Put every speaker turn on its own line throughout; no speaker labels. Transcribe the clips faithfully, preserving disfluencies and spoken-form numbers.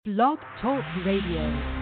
Blog Talk Radio.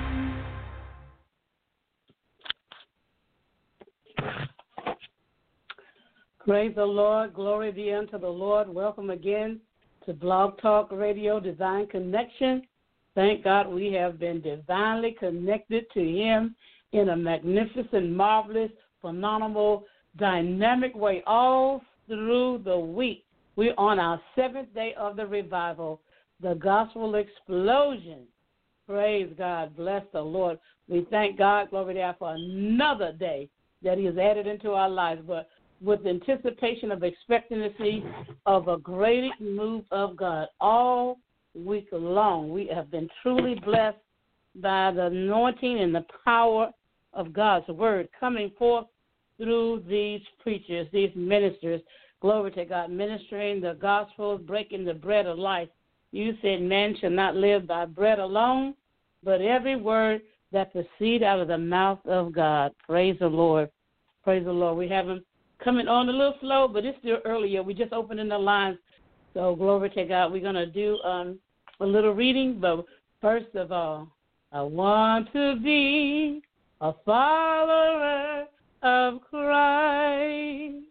Praise the Lord. Glory be unto the Lord. Welcome again to Blog Talk Radio, Divine Connection. Thank God we have been divinely connected to Him in a magnificent, marvelous, phenomenal, dynamic way all through the week. We're on our seventh day of the revival, the gospel explosion. Praise God. Bless the Lord. We thank God, glory to God, for another day that He has added into our lives, but with anticipation of expectancy of a great move of God all week long. We have been truly blessed by the anointing and the power of God's word coming forth through these preachers, these ministers. Glory to God, ministering the gospel, breaking the bread of life. You said man shall not live by bread alone, but every word that proceeds out of the mouth of God. Praise the Lord. Praise the Lord. We haven't coming on a little slow, but it's still earlier. We just opening the lines. So glory to God. We're going to do um, a little reading, but first of all, I want to be a follower of Christ.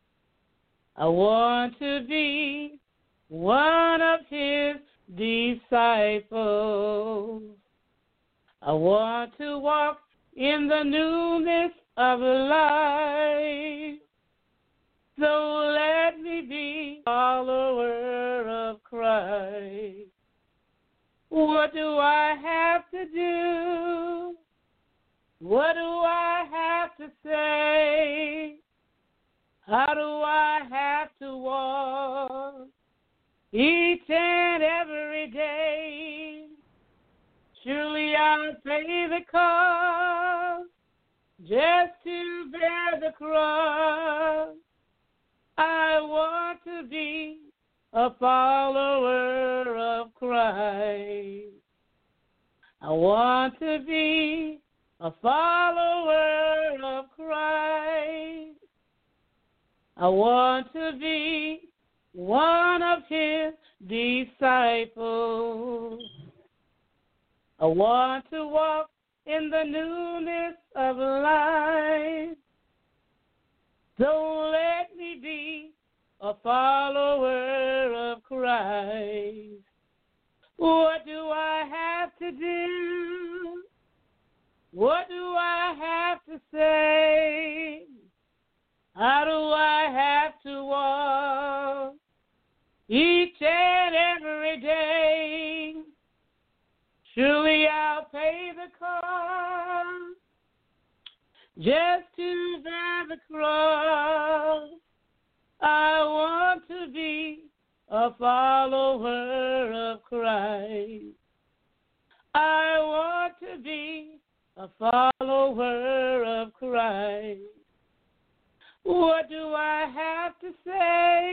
I want to be one of His disciples. I want to walk in the newness of life. So let me be a follower of Christ. What do I have to do? What do I have to say? How do I have to walk each and every day? Surely I'll pay the cost just to bear the cross. I want to be a follower of Christ. I want to be a follower of Christ. I want to be one of His disciples. I want to walk in the newness of life. So let me be a follower of Christ. What do I have to do? What do I have to say? How do I have to walk each and every day? Surely I'll pay the cost just to bear the cross. I want to be a follower of Christ. I want to be a follower of Christ. What do I have to say?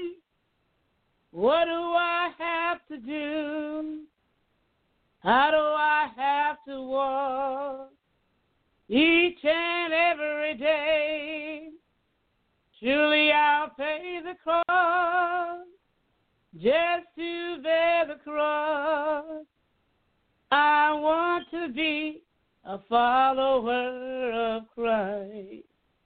What do I have to do? How do I have to walk each and every day? Surely I'll pay the cost just to bear the cross. I want to be a follower of Christ.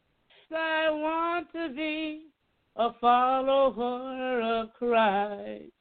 I want to be a follower of Christ.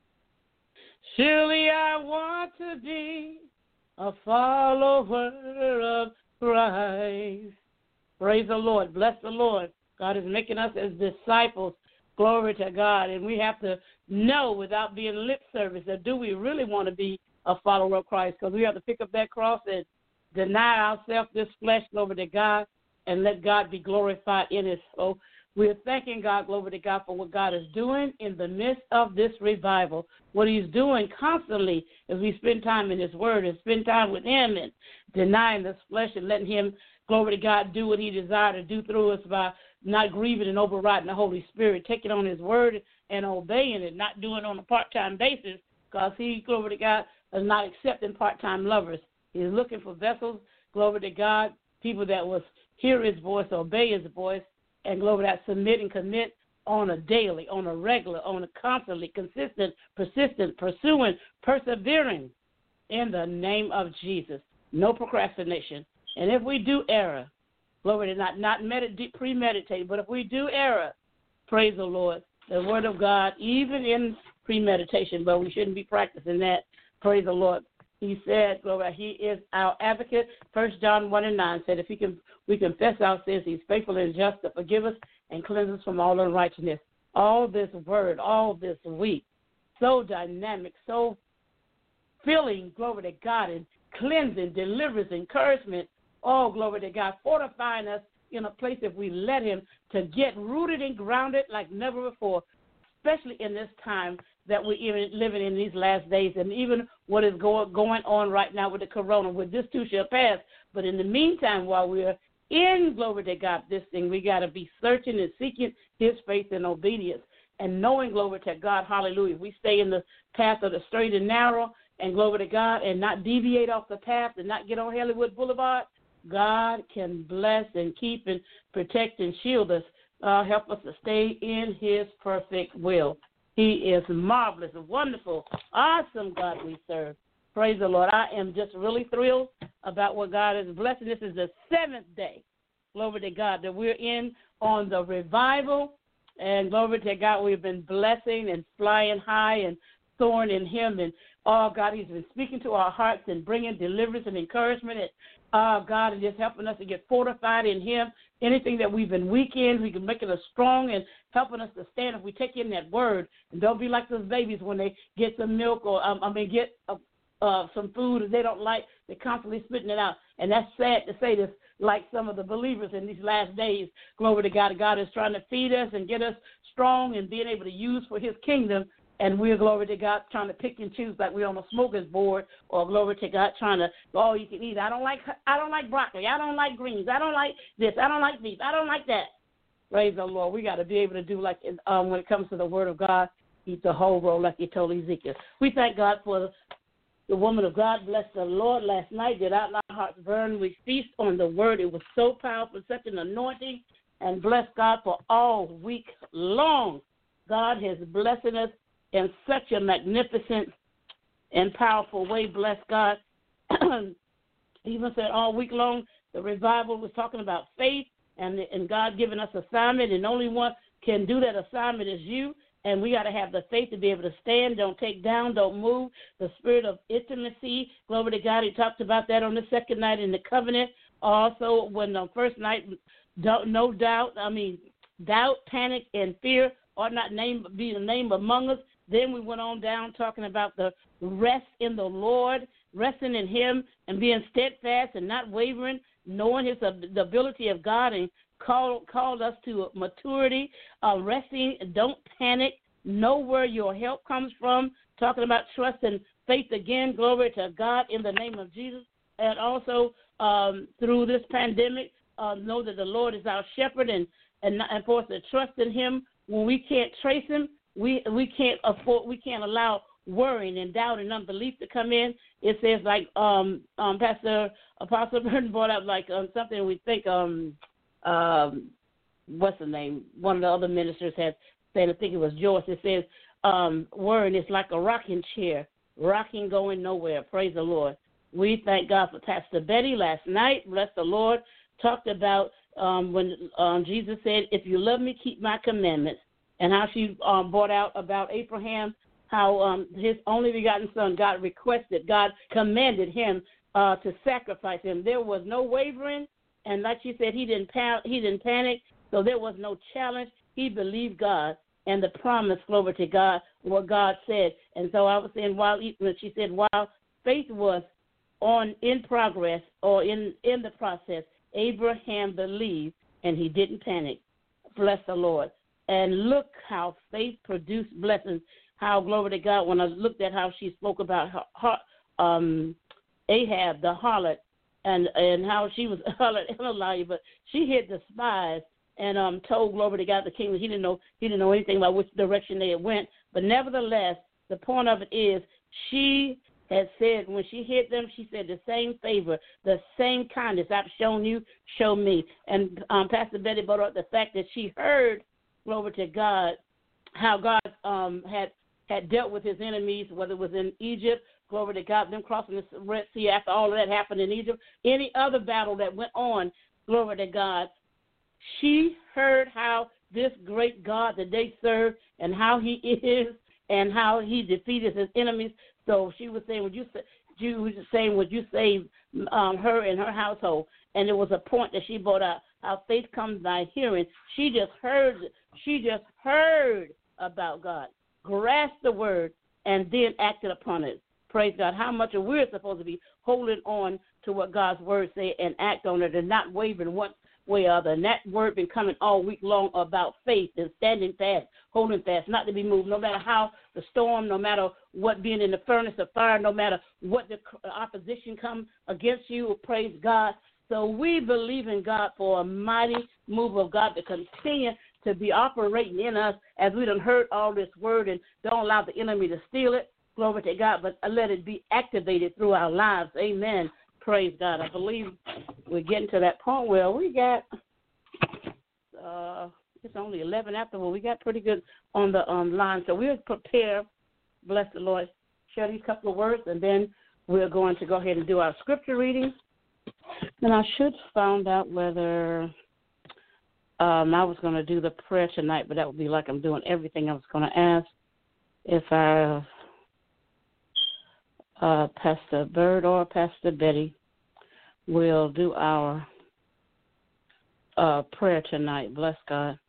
Surely I want to be a follower of Christ. Praise the Lord. Bless the Lord. God is making us as disciples. Glory to God. And we have to know without being lip service that do we really want to be a follower of Christ? Because we have to pick up that cross and deny ourselves, this flesh, glory to God, and let God be glorified in it. So we're thanking God, glory to God, for what God is doing in the midst of this revival. What He's doing constantly as we spend time in His Word and spend time with Him and denying this flesh and letting Him, glory to God, do what He desires to do through us by not grieving and overriding the Holy Spirit, taking on His Word and obeying it, not doing it on a part-time basis, because He, glory to God, is not accepting part-time lovers. He's looking for vessels, glory to God, people that will hear His voice, obey His voice, and glory to God, submit and commit on a daily, on a regular, on a constantly, consistent, persistent, pursuing, persevering in the name of Jesus. No procrastination. And if we do error, glory to not, not medit- premeditate, but if we do error, praise the Lord, the word of God, even in premeditation, but we shouldn't be practicing that, praise the Lord. He said, glory, he is our advocate. First John one and nine said, if he can, we confess our sins, he's faithful and just to forgive us and cleanse us from all unrighteousness. All this word, all this week, so dynamic, so filling, glory to God, and cleansing, deliverance, encouragement, all glory to God, fortifying us in a place if we let him to get rooted and grounded like never before, especially in this time that we're even living in these last days, and even what is go- going on right now with the corona. With this too shall pass. But in the meantime, while we're in, glory to God, this thing, we got to be searching and seeking his faith and obedience and knowing, glory to God, hallelujah. We stay in the path of the straight and narrow, and glory to God, and not deviate off the path and not get on Hollywood Boulevard. God can bless and keep and protect and shield us, uh, help us to stay in his perfect will. He is marvelous, wonderful, awesome God we serve. Praise the Lord. I am just really thrilled about what God is blessing. This is the seventh day, glory to God, that we're in on the revival. And glory to God, we've been blessing and flying high and soaring in him. And, oh, God, he's been speaking to our hearts and bringing deliverance and encouragement. And, oh, God, and just helping us to get fortified in him. Anything that we've been weak in, he can make us strong and helping us to stand if we take in that word. And don't be like those babies when they get some milk or, um, I mean, get uh, uh, some food that they don't like. They're constantly spitting it out. And that's sad to say this, like some of the believers in these last days. Glory to God. God is trying to feed us and get us strong and being able to use for his kingdom. And we're, glory to God, trying to pick and choose like we're on a smoker's board, or glory to God, trying to, oh, you can eat. I don't like I don't like broccoli. I don't like greens. I don't like this. I don't like beef. I don't like that. Praise the Lord. We got to be able to do like um, when it comes to the word of God, eat the whole roll like he told Ezekiel. We thank God for the woman of God. Bless the Lord. Last night did our hearts burn. We feast on the word. It was so powerful, such an anointing, and bless God for all week long. God has blessed us in such a magnificent and powerful way. Bless God. Even said all week long, the revival was talking about faith and, and God giving us assignment, and only one can do that assignment is you. And we got to have the faith to be able to stand, don't take down, don't move. The spirit of intimacy, glory to God. He talked about that on the second night in the covenant. Also, when the first night, don't, no doubt, I mean, doubt, panic, and fear ought not name, be the name among us. Then we went on down talking about the rest in the Lord, resting in him and being steadfast and not wavering, knowing his the ability of God, and called called us to maturity, uh, resting, don't panic, know where your help comes from, talking about trust and faith again, glory to God in the name of Jesus. And also um, through this pandemic, uh, know that the Lord is our shepherd, and, and, and for us to trust in him when we can't trace him. We we can't afford. We can't allow worrying and doubt and unbelief to come in. It says like um, um, Pastor Apostle Burton brought up like um, something we think um, um, what's the name? One of the other ministers had said. I think it was Joyce. It says um, worrying is like a rocking chair, rocking going nowhere. Praise the Lord. We thank God for Pastor Betty last night. Bless the Lord. Talked about um, when um, Jesus said, "If you love me, keep my commandments." And how she um, brought out about Abraham, how um, his only begotten son, God requested, God commanded him uh, to sacrifice him. There was no wavering, and like she said, he didn't pa- he didn't panic, so there was no challenge. He believed God and the promise, glory to God, what God said. And so I was saying, while when she said, while faith was on in progress or in, in the process, Abraham believed, and he didn't panic. Bless the Lord. And look how faith produced blessings. How, glory to God, when I looked at how she spoke about her, her, um, Ahab, the harlot, and and how she was a harlot and a liar, but she hid the spies and um, told, glory to God, the king that he didn't know he didn't know anything about which direction they had went. But nevertheless, the point of it is she had said when she hid them, she said the same favor, the same kindness I've shown you, show me. And um, Pastor Betty brought up the fact that she heard, glory to God, how God um, had had dealt with his enemies, whether it was in Egypt glory to God, them crossing the Red Sea after all of that happened in Egypt, any other battle that went on, glory to God, she heard how this great God that they serve and how he is and how he defeated his enemies. So she was saying, would you say, she was saying, would you save um, her and her household? And it was a point that she brought out, how faith comes by hearing. She just heard, she just heard about God, grasped the word, and then acted upon it. Praise God. How much are we supposed to be holding on to what God's word says and act on it and not wavering one way or other. And that word been coming all week long about faith and standing fast, holding fast, not to be moved, no matter how the storm, no matter what being in the furnace of fire, no matter what the opposition comes against you. Praise God. So we believe in God for a mighty move of God to continue to be operating in us as we done heard all this word, and don't allow the enemy to steal it. Glory to God, but let it be activated through our lives. Amen. Praise God. I believe we're getting to that point where we got, uh, it's only eleven after, well, we got pretty good on the um, line. So we'll prepare, bless the Lord, share these couple of words, and then we're going to go ahead and do our scripture reading. And I should find out whether um, I was going to do the prayer tonight, but that would be like I'm doing everything I was going to ask. If I, uh, Pastor Bird or Pastor Betty will do our uh, prayer tonight. Bless God.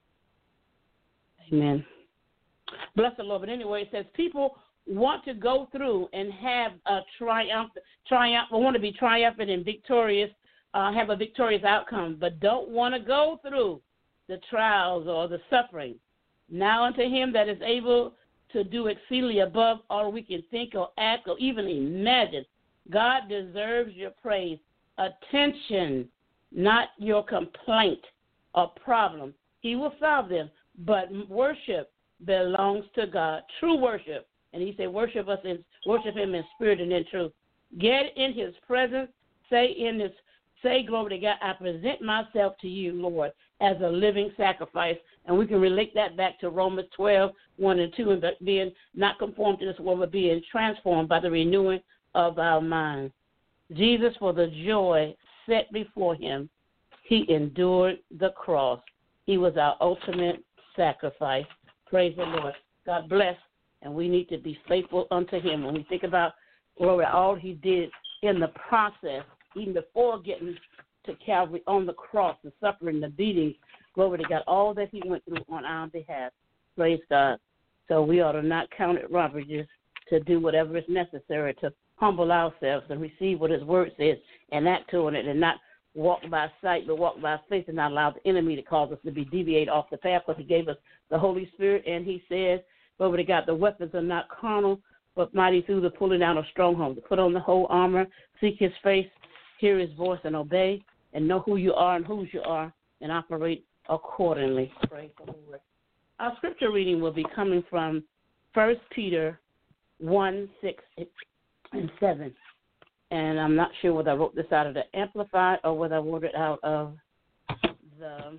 Amen. Bless the Lord. But anyway, it says people want to go through and have a triumph, triumph, want to be triumphant and victorious, uh, have a victorious outcome, but don't want to go through the trials or the suffering. Now unto him that is able to do exceedingly above all we can think or act or even imagine. God deserves your praise, attention, not your complaint or problem. He will solve them, but worship belongs to God, true worship. And he said, worship us in, worship him in spirit and in truth. Get in his presence, say in his, say, glory to God, I present myself to you, Lord, as a living sacrifice. And we can relate that back to Romans twelve, one and two, and being not conformed to this world, but being transformed by the renewing of our minds. Jesus, for the joy set before him, he endured the cross. He was our ultimate sacrifice. Praise the Lord. God bless. And we need to be faithful unto him. When we think about, glory, all he did in the process, even before getting to Calvary on the cross, the suffering, the beating, glory to God, all that he went through on our behalf. Praise God. So we ought to not count it robbery just to do whatever is necessary to humble ourselves and receive what his word says and act on it, and not walk by sight but walk by faith, and not allow the enemy to cause us to be deviate off the path, because he gave us the Holy Spirit, and he says, glory to God, the weapons are not carnal, but mighty through the pulling down of strongholds. To put on the whole armor, seek his face, hear his voice, and obey, and know who you are and whose you are, and operate accordingly. Praise the Lord. Our scripture reading will be coming from First Peter one, six, and seven. And I'm not sure whether I wrote this out of the Amplified or whether I wrote it out of the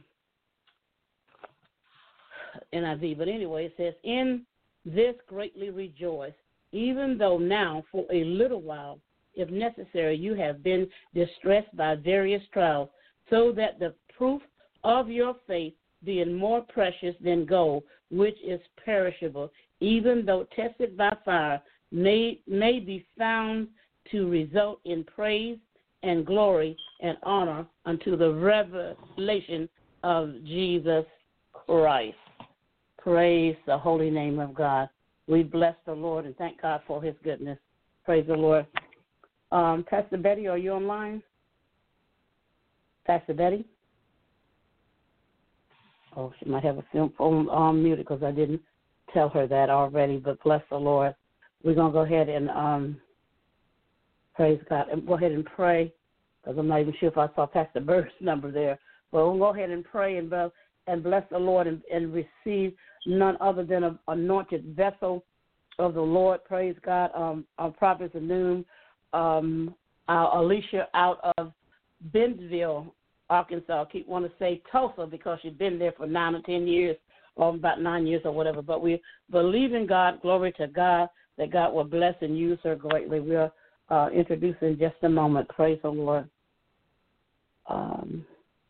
N I V. But anyway, it says, in this greatly rejoice, even though now for a little while, if necessary, you have been distressed by various trials, so that the proof of your faith, being more precious than gold, which is perishable, even though tested by fire, may, may be found to result in praise and glory and honor unto the revelation of Jesus Christ. Praise the holy name of God. We bless the Lord and thank God for his goodness. Praise the Lord. Um, Pastor Betty, are you online? Pastor Betty? Oh, she might have a film phone um, muted because I didn't tell her that already, but bless the Lord. We're going to go ahead and, um, praise God, and go ahead and pray, because I'm not even sure if I saw Pastor Bird's number there. But we'll go ahead and pray and, and bless the Lord and, and receive none other than an anointed vessel of the Lord. Praise God. Um, our prophets of noon, um, our Alicia out of Bentonville, Arkansas. I keep want to say Tulsa because she's been there for nine or ten years, or about nine years or whatever. But we believe in God, glory to God, that God will bless and use her greatly. We'll uh, introduce in just a moment. Praise the Lord. Um,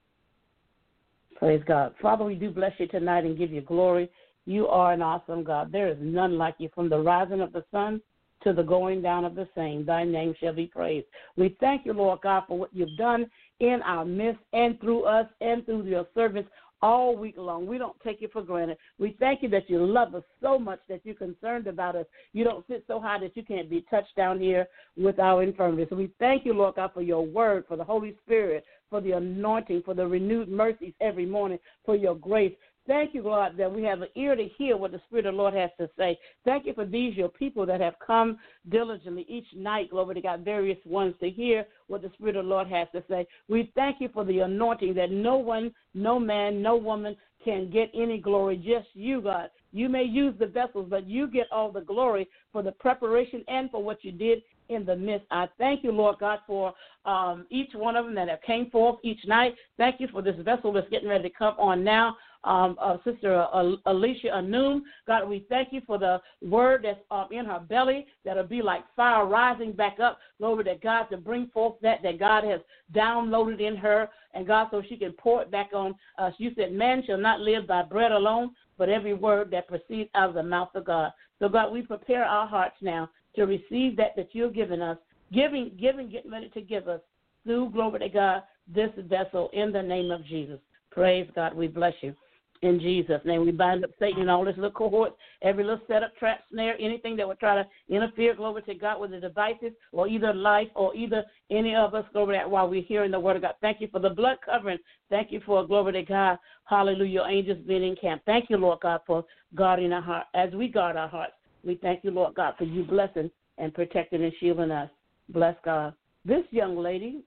praise God. Father, we do bless you tonight and give you glory. You are an awesome God. There is none like you. From the rising of the sun to the going down of the same, thy name shall be praised. We thank you, Lord God, for what you've done in our midst and through us and through your servants all week long. We don't take it for granted. We thank you that you love us so much that you're concerned about us. You don't sit so high that you can't be touched down here with our infirmities. So we thank you, Lord God, for your word, for the Holy Spirit, for the anointing, for the renewed mercies every morning, for your grace. Thank you, Lord, that we have an ear to hear what the Spirit of the Lord has to say. Thank you for these, your people that have come diligently each night, glory to God, various ones to hear what the Spirit of the Lord has to say. We thank you for the anointing that no one, no man, no woman can get any glory, just you, God. You may use the vessels, but you get all the glory for the preparation and for what you did in the midst. I thank you, Lord God, for um, each one of them that have came forth each night. Thank you for this vessel that's getting ready to come on now. Um, uh, Sister uh, Alicia Anum, God, we thank you for the word that's uh, in her belly that'll be like fire rising back up. Glory to God, to bring forth that that God has downloaded in her, and God, so she can pour it back on us. You said, man shall not live by bread alone, but every word that proceeds out of the mouth of God. So, God, we prepare our hearts now to receive that that you're giving us, giving, giving, getting ready to give us through, glory to God, this vessel in the name of Jesus. Praise God, we bless you. In Jesus' name, we bind up Satan and all his little cohorts, every little setup, trap, snare, anything that would try to interfere, glory to God, with the devices or either life or either any of us, glory to God, while we're hearing the word of God. Thank you for the blood covering. Thank you for, glory to God, hallelujah, your angels being in camp. Thank you, Lord God, for guarding our heart. As we guard our hearts, we thank you, Lord God, for you blessing and protecting and shielding us. Bless God. This young lady,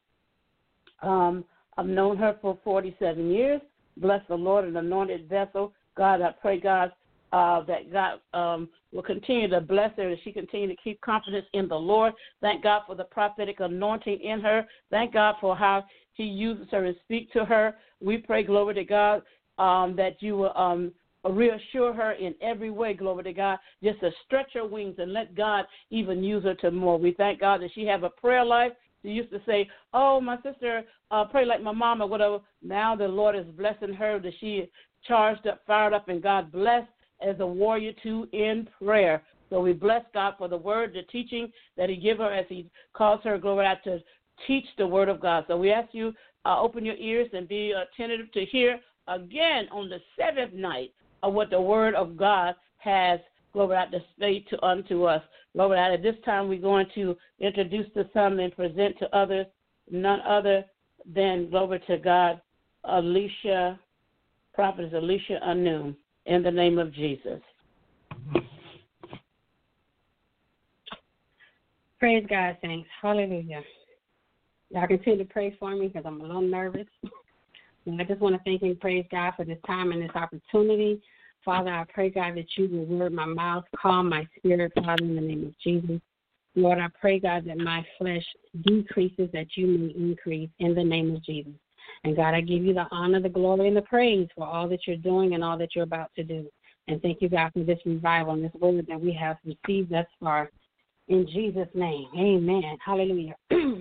um, I've known her for forty-seven years. Bless the Lord, an anointed vessel. God, I pray, God, uh, that God um, will continue to bless her as she continue to keep confidence in the Lord. Thank God for the prophetic anointing in her. Thank God for how he uses her and speak to her. We pray, glory to God, um, that you will um, reassure her in every way, glory to God, just to stretch her wings and let God even use her to more. We thank God that she have a prayer life. She used to say, oh, my sister, uh, pray like my mom or whatever. Now the Lord is blessing her that she charged up, fired up, and God blessed as a warrior too in prayer. So we bless God for the word, the teaching that he give her as he calls her, glory out, to teach the word of God. So we ask you, uh, open your ears and be attentive to hear again on the seventh night of what the word of God has, glory out, to say to unto us. Glory out. At this time, we're going to introduce to some and present to others, none other than, glory to God, Alicia, Prophetess Alicia Anum, in the name of Jesus.
Praise God, saints. Hallelujah. Y'all continue to pray for me because I'm a little nervous. And I just want to thank and praise God for this time and this opportunity. Father, I pray, God, that you will word my mouth, calm my spirit, Father, in the name of Jesus. Lord, I pray, God, that my flesh decreases, that you may increase in the name of Jesus. And, God, I give you the honor, the glory, and the praise for all that you're doing and all that you're about to do. And thank you, God, for this revival and this word that we have received thus far. In Jesus' name, amen. Hallelujah.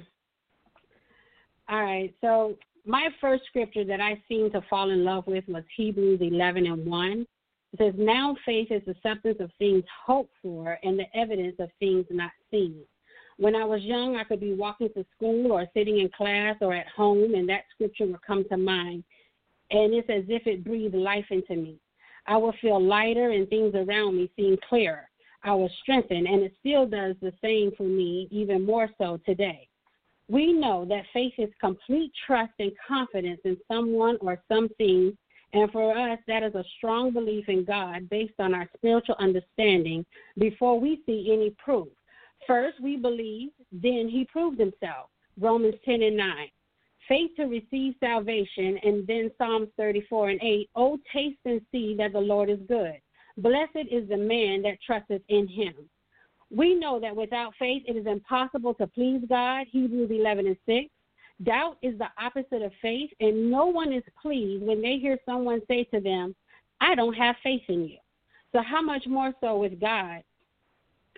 All right, so my first scripture that I seemed to fall in love with was Hebrews eleven and one. It says, now faith is the substance of things hoped for and the evidence of things not seen. When I was young, I could be walking to school or sitting in class or at home, and that scripture would come to mind. And it's as if it breathed life into me. I would feel lighter and things around me seem clearer. I was strengthened, and it still does the same for me, even more so today. We know that faith is complete trust and confidence in someone or something. And for us, that is a strong belief in God based on our spiritual understanding before we see any proof. First, we believe, then he proved himself. Romans ten and nine. Faith to receive salvation, and then Psalms thirty-four and eight. Oh, taste and see that the Lord is good. Blessed is the man that trusteth in him. We know that without faith it is impossible to please God. Hebrews eleven and six. Doubt is the opposite of faith, and no one is pleased when they hear someone say to them, I don't have faith in you. So how much more so with God?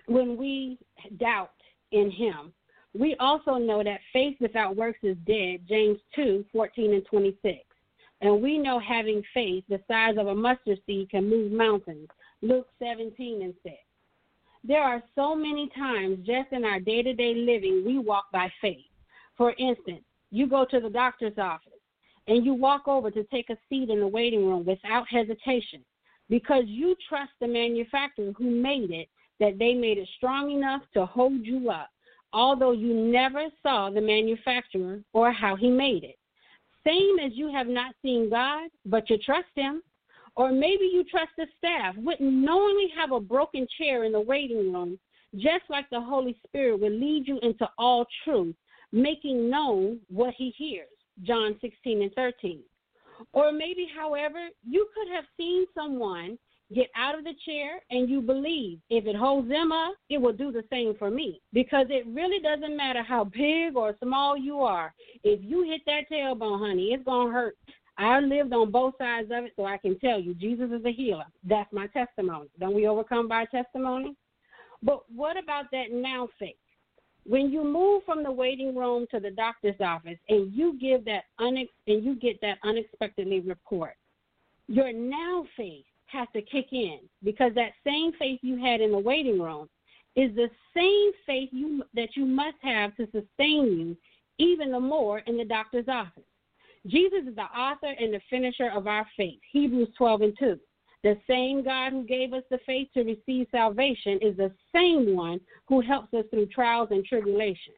when we doubt in him. We also know that faith without works is dead, James two, fourteen and twenty-six. And we know having faith the size of a mustard seed can move mountains, Luke seventeen and six. There are so many times just in our day-to-day living we walk by faith. For instance, you go to the doctor's office and you walk over to take a seat in the waiting room without hesitation because you trust the manufacturer who made it, that they made it strong enough to hold you up, although you never saw the manufacturer or how he made it. Same as you have not seen God, but you trust him. Or maybe you trust the staff, wouldn't knowingly have a broken chair in the waiting room, just like the Holy Spirit would lead you into all truth, making known what he hears, John sixteen and thirteen. Or maybe, however, you could have seen someone get out of the chair and you believe if it holds them up, it will do the same for me. Because it really doesn't matter how big or small you are. If you hit that tailbone, honey, it's going to hurt. I lived on both sides of it, so I can tell you, Jesus is a healer. That's my testimony. Don't we overcome by testimony? But what about that now faith? When you move from the waiting room to the doctor's office and you give that unex- and you get that unexpectedly report, your now faith has to kick in, because that same faith you had in the waiting room is the same faith you that you must have to sustain you even the more in the doctor's office. Jesus is the author and the finisher of our faith, Hebrews twelve and two. The same God who gave us the faith to receive salvation is the same one who helps us through trials and tribulations.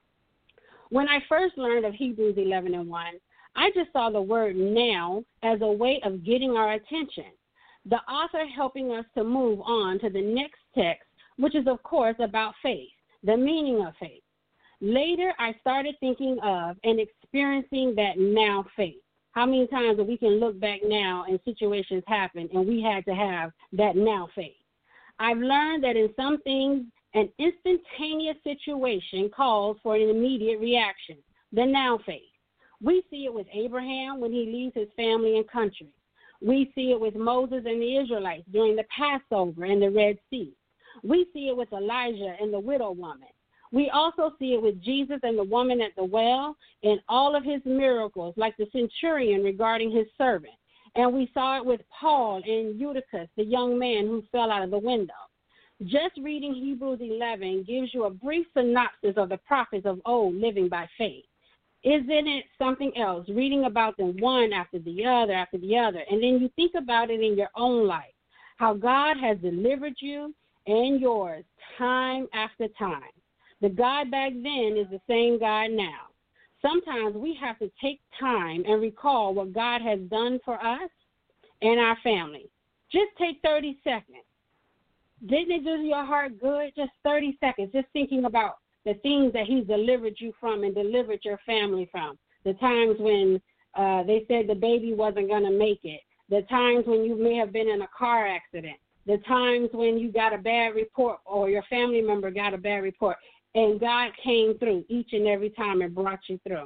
When I first learned of Hebrews eleven and one, I just saw the word now as a way of getting our attention. The author helping us to move on to the next text, which is, of course, about faith, the meaning of faith. Later, I started thinking of and experiencing that now faith. How many times we can look back now and situations happen and we had to have that now faith? I've learned that in some things, an instantaneous situation calls for an immediate reaction, the now faith. We see it with Abraham when he leaves his family and country. We see it with Moses and the Israelites during the Passover and the Red Sea. We see it with Elijah and the widow woman. We also see it with Jesus and the woman at the well and all of his miracles, like the centurion regarding his servant. And we saw it with Paul and Eutychus, the young man who fell out of the window. Just reading Hebrews eleven gives you a brief synopsis of the prophets of old living by faith. Isn't it something else, reading about them one after the other after the other, and then you think about it in your own life, how God has delivered you and yours time after time. The God back then is the same God now. Sometimes we have to take time and recall what God has done for us and our family. Just take thirty seconds. Didn't it do your heart good? Just thirty seconds, just thinking about the things that he's delivered you from and delivered your family from. The times when uh, they said the baby wasn't going to make it. The times when you may have been in a car accident. The times when you got a bad report or your family member got a bad report. And God came through each and every time and brought you through.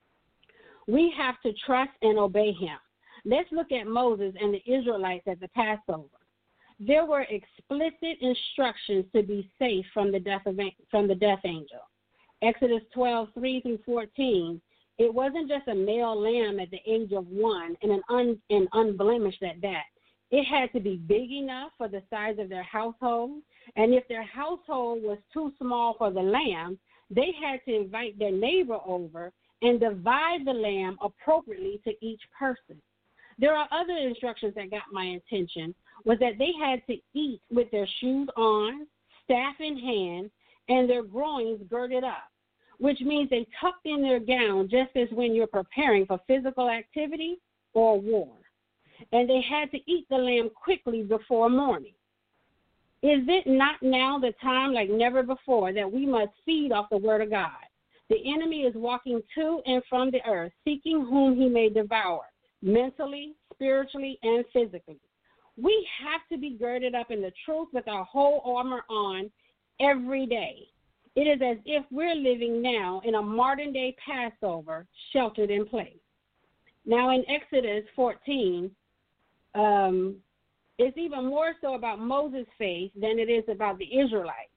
We have to trust and obey him. Let's look at Moses and the Israelites at the Passover. There were explicit instructions to be safe from the death of, from the death angel. Exodus twelve, three through fourteen, it wasn't just a male lamb at the age of one and an un, and unblemished at that. It had to be big enough for the size of their household, and if their household was too small for the lamb, they had to invite their neighbor over and divide the lamb appropriately to each person. There are other instructions that got my attention, was that they had to eat with their shoes on, staff in hand, and their groins girded up, which means they tucked in their gown just as when you're preparing for physical activity or war. And they had to eat the lamb quickly before morning. Is it not now the time like never before that we must feed off the word of God? The enemy is walking to and from the earth, seeking whom he may devour, mentally, spiritually, and physically. We have to be girded up in the truth with our whole armor on every day. It is as if we're living now in a modern-day Passover, sheltered in place. Now in Exodus fourteen, um, it's even more so about Moses' faith than it is about the Israelites.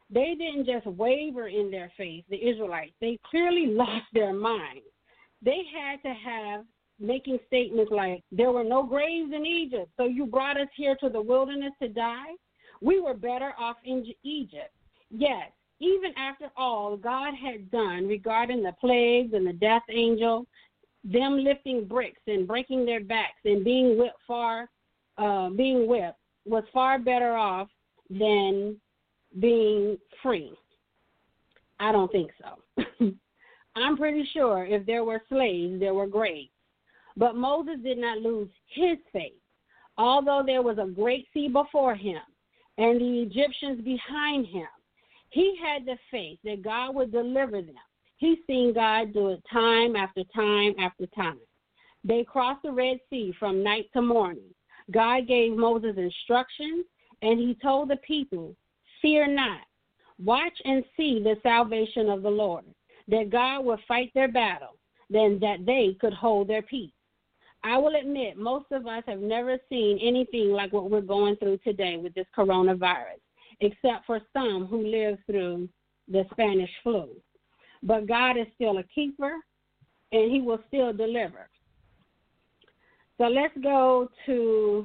They didn't just waver in their faith, the Israelites. They clearly lost their minds. They had to have making statements like, there were no graves in Egypt, so you brought us here to the wilderness to die? We were better off in Egypt. Yes, even after all God had done regarding the plagues and the death angel, them lifting bricks and breaking their backs and being whipped far, uh, being whipped was far better off than being free. I don't think so. I'm pretty sure if there were slaves, there were graves. But Moses did not lose his faith. Although there was a great sea before him and the Egyptians behind him, he had the faith that God would deliver them. He's seen God do it time after time after time. They crossed the Red Sea from night to morning. God gave Moses instructions, and he told the people, fear not. Watch and see the salvation of the Lord, that God will fight their battle, then that they could hold their peace. I will admit, most of us have never seen anything like what we're going through today with this coronavirus, except for some who lived through the Spanish flu. But God is still a keeper, and he will still deliver. So let's go to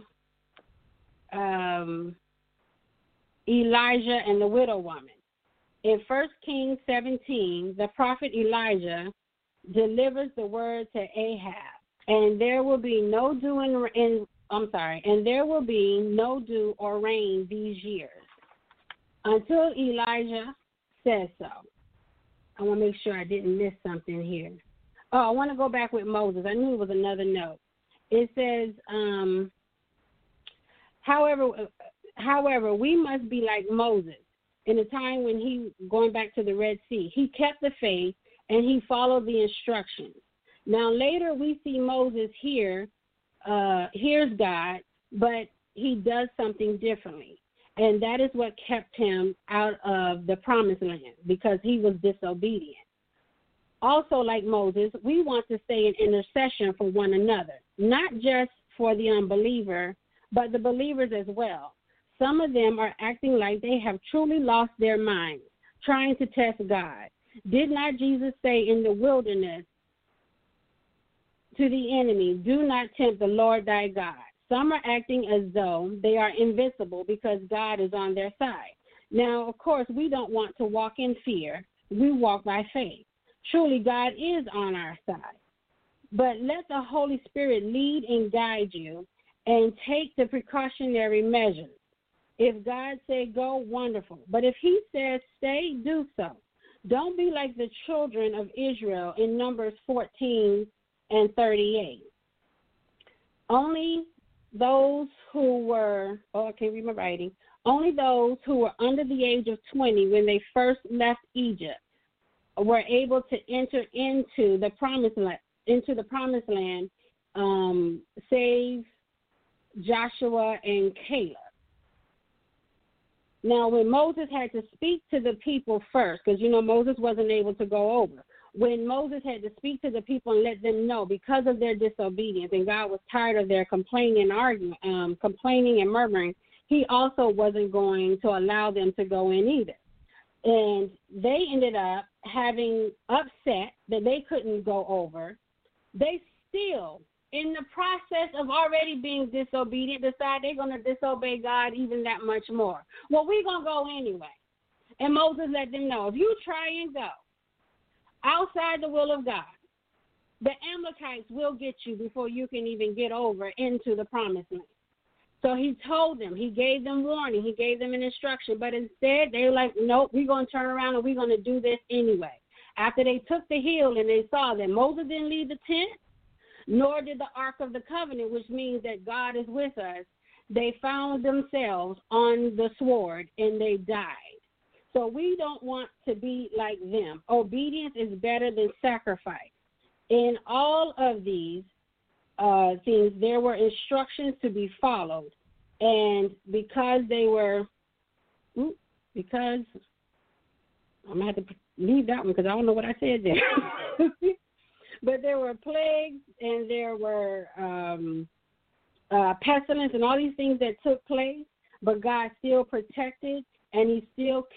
um, Elijah and the widow woman. In First Kings seventeen, the prophet Elijah delivers the word to Ahab, and there will be no dew in, in I'm sorry, and there will be no dew or rain these years until Elijah says so. I want to make sure I didn't miss something here. Oh, I want to go back with Moses. I knew it was another note. It says, um, however, however, we must be like Moses. In the time when he, going back to the Red Sea, he kept the faith and he followed the instructions. Now later we see Moses here, uh, hears God, but he does something differently. And that is what kept him out of the promised land, because he was disobedient. Also, like Moses, we want to stay in intercession for one another, not just for the unbeliever, but the believers as well. Some of them are acting like they have truly lost their minds, trying to test God. Did not Jesus say in the wilderness to the enemy, do not tempt the Lord thy God? Some are acting as though they are invincible because God is on their side. Now, of course, we don't want to walk in fear. We walk by faith. Truly, God is on our side. But let the Holy Spirit lead and guide you and take the precautionary measures. If God said go, wonderful. But if he says stay, do so. Don't be like the children of Israel in Numbers fourteen and thirty-eight. Only those who were, oh, I can't read my writing, only those who were under the age of twenty when they first left Egypt were able to enter into the promised land, into the promised land, um, save Joshua and Caleb. Now, when Moses had to speak to the people first, because, you know, Moses wasn't able to go over. When Moses had to speak to the people and let them know because of their disobedience, and God was tired of their complaining and arguing, um, complaining and murmuring, he also wasn't going to allow them to go in either. And they ended up having upset that they couldn't go over. They still, in the process of already being disobedient, decide they're going to disobey God even that much more. Well, we're going to go anyway. And Moses let them know, if you try and go outside the will of God, the Amalekites will get you before you can even get over into the promised land. So he told them, he gave them warning, he gave them an instruction, but instead they were like, nope, we're going to turn around and we're going to do this anyway. After they took the hill and they saw that Moses didn't leave the tent, nor did the Ark of the Covenant, which means that God is with us, they found themselves on the sword and they died. So we don't want to be like them. Obedience is better than sacrifice. In all of these uh, things, there were instructions to be followed. And because they were, because, I'm going to have to leave that one because I don't know what I said there. But there were plagues and there were um, uh, pestilence and all these things that took place, but God still protected and he still kept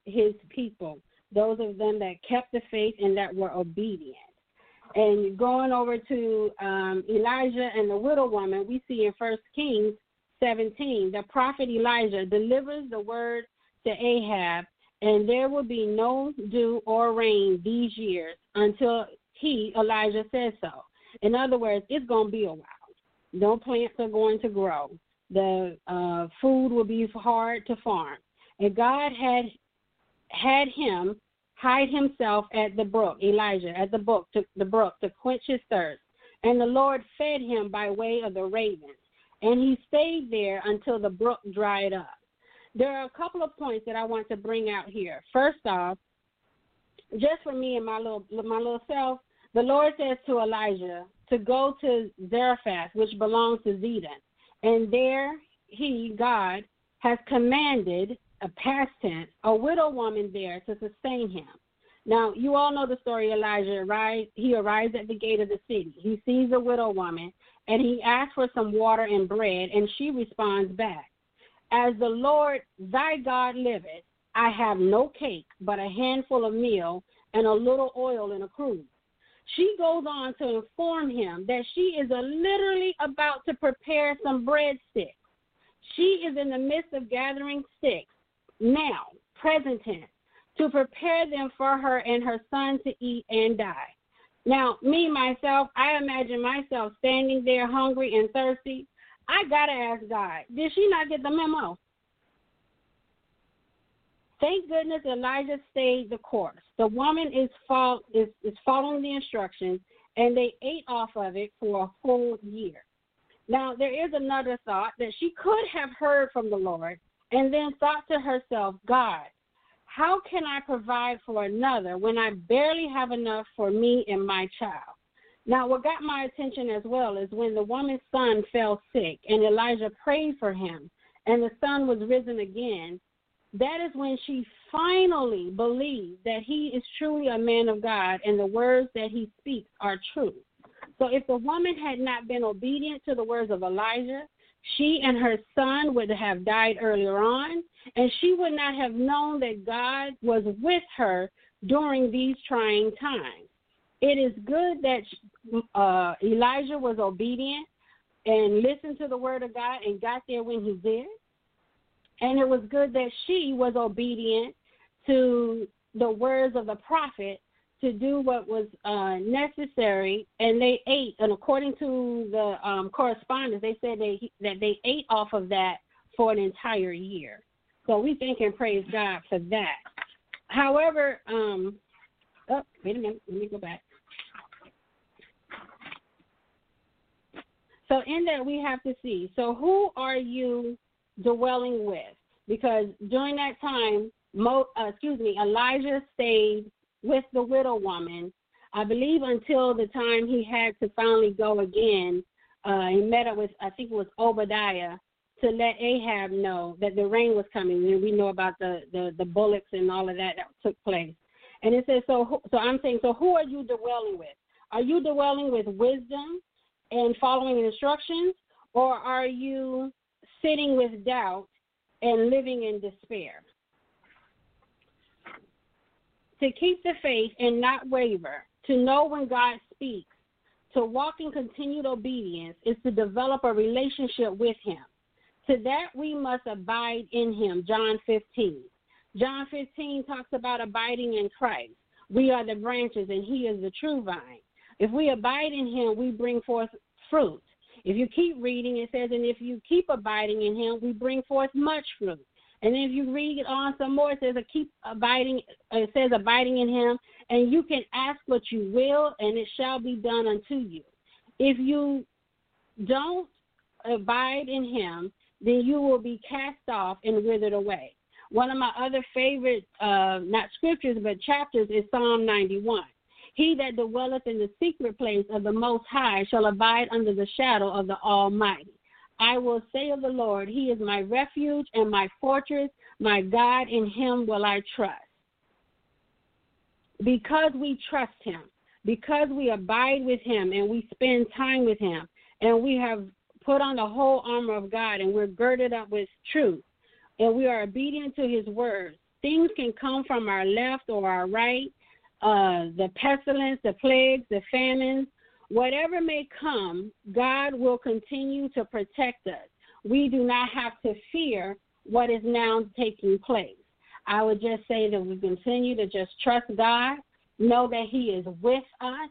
his people, those of them that kept the faith and that were obedient. And going over to um, Elijah and the widow woman, we see in First Kings seventeen, the prophet Elijah delivers the word to Ahab, and there will be no dew or rain these years until he, Elijah, says so. In other words, it's going to be a while. No plants are going to grow. The uh, food will be hard to farm. And God had had him hide himself at the brook, Elijah, at the brook, to, the brook to quench his thirst. And the Lord fed him by way of the ravens. And he stayed there until the brook dried up. There are a couple of points that I want to bring out here. First off, just for me and my little my little self, the Lord says to Elijah to go to Zarephath, which belongs to Zidon. And there he, God, has commanded, a past tense, a widow woman there to sustain him. Now, you all know the story. Elijah arrives, he arrives at the gate of the city. He sees a widow woman, and he asks for some water and bread, and she responds back, "As the Lord thy God liveth, I have no cake but a handful of meal and a little oil in a cruse." She goes on to inform him that she is literally about to prepare some breadsticks. She is in the midst of gathering sticks, now, present tense, to prepare them for her and her son to eat and die. Now, me, myself, I imagine myself standing there hungry and thirsty. I got to ask God, did she not get the memo? Thank goodness Elijah stayed the course. The woman is, fol- is, is following the instructions, and they ate off of it for a full year. Now, there is another thought that she could have heard from the Lord and then thought to herself, God, how can I provide for another when I barely have enough for me and my child? Now, what got my attention as well is when the woman's son fell sick and Elijah prayed for him and the son was risen again. That is when she finally believed that he is truly a man of God and the words that he speaks are true. So if the woman had not been obedient to the words of Elijah, she and her son would have died earlier on, and she would not have known that God was with her during these trying times. It is good that uh, Elijah was obedient and listened to the word of God and got there when he did. And it was good that she was obedient to the words of the prophet to do what was uh, necessary, and they ate. And according to the um, correspondence, they said they, that they ate off of that for an entire year. So we thank and praise God for that. However, um, oh, wait a minute, let me go back. So in that we have to see, so who are you dwelling with? Because during that time, Mo, uh, excuse me, Elijah stayed with the widow woman, I believe, until the time he had to finally go again. Uh, he met up with, I think it was Obadiah, to let Ahab know that the rain was coming. And we know about the, the, the bullocks and all of that that took place. And it says, so, so I'm saying, so who are you dwelling with? Are you dwelling with wisdom and following instructions, or are you sitting with doubt and living in despair? To keep the faith and not waver, to know when God speaks, to walk in continued obedience is to develop a relationship with him. To that we must abide in him, John fifteen. John fifteen talks about abiding in Christ. We are the branches and he is the true vine. If we abide in him, we bring forth fruit. If you keep reading, it says, and if you keep abiding in him, we bring forth much fruit. And then if you read on some more, it says, keep abiding, it says abiding in him, and you can ask what you will, and it shall be done unto you. If you don't abide in him, then you will be cast off and withered away. One of my other favorite, uh, not scriptures, but chapters is Psalm ninety-one. He that dwelleth in the secret place of the Most High shall abide under the shadow of the Almighty. I will say of the Lord, he is my refuge and my fortress, my God, in him will I trust. Because we trust him, because we abide with him and we spend time with him, and we have put on the whole armor of God and we're girded up with truth, and we are obedient to his words, things can come from our left or our right, uh, the pestilence, the plagues, the famines, whatever may come, God will continue to protect us. We do not have to fear what is now taking place. I would just say that we continue to just trust God, know that he is with us,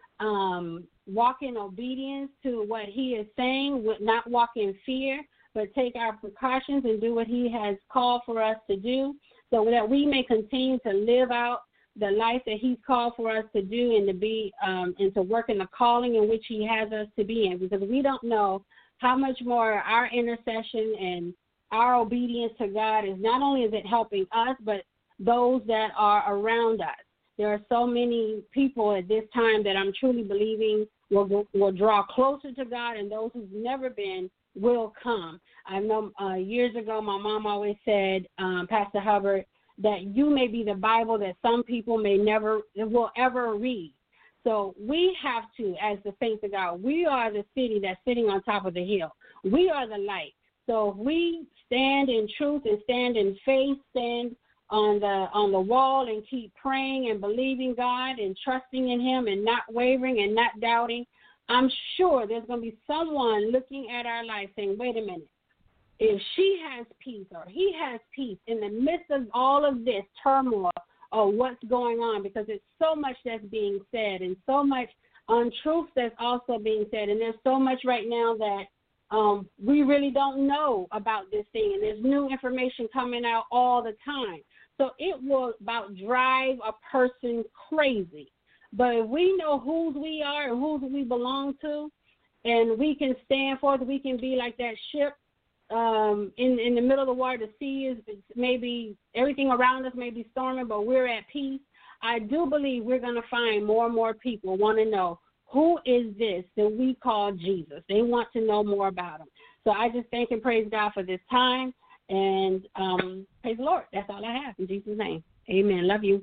um, walk in obedience to what he is saying, not walk in fear, but take our precautions and do what he has called for us to do so that we may continue to live out the life that he's called for us to do and to be um, and to work in the calling in which he has us to be in, because we don't know how much more our intercession and our obedience to God is not only is it helping us, but those that are around us. There are so many people at this time that I'm truly believing will will draw closer to God, and those who've never been will come. I know uh, years ago my mom always said, um, Pastor Hubbard, that you may be the Bible that some people may never will ever read. So we have to, as the saints of God, we are the city that's sitting on top of the hill. We are the light. So if we stand in truth and stand in faith, stand on the on the wall and keep praying and believing God and trusting in him and not wavering and not doubting, I'm sure there's going to be someone looking at our life saying, wait a minute, if she has peace or he has peace in the midst of all of this turmoil or what's going on, because it's so much that's being said and so much untruth that's also being said, and there's so much right now that Um, we really don't know about this thing, and there's new information coming out all the time. So it will about drive a person crazy. But if we know whose we are and whose we belong to, and we can stand forth, we can be like that ship um, in, in the middle of the water. The sea is maybe everything around us may be storming, but we're at peace. I do believe we're going to find more and more people want to know, who is this that we call Jesus? They want to know more about him. So I just thank and praise God for this time. And um, praise the Lord. That's all I have in Jesus' name. Amen. Love you.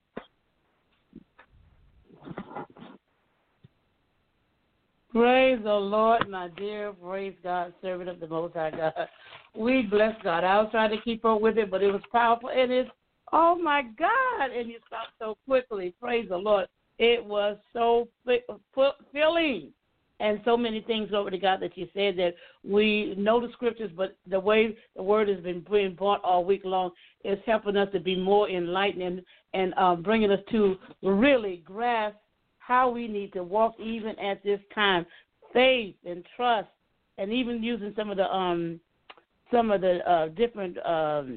Praise the Lord, my dear. Praise God, servant of the Most High God. We bless God. I was trying to keep up with it, but it was powerful. And it's, oh, my God. And you stopped so quickly. Praise the Lord. It was so filling, and so many things over to God that you said that we know the scriptures, but the way the word has been being brought all week long is helping us to be more enlightened and, and um, bringing us to really grasp how we need to walk even at this time, faith and trust, and even using some of the um, some of the uh, different um,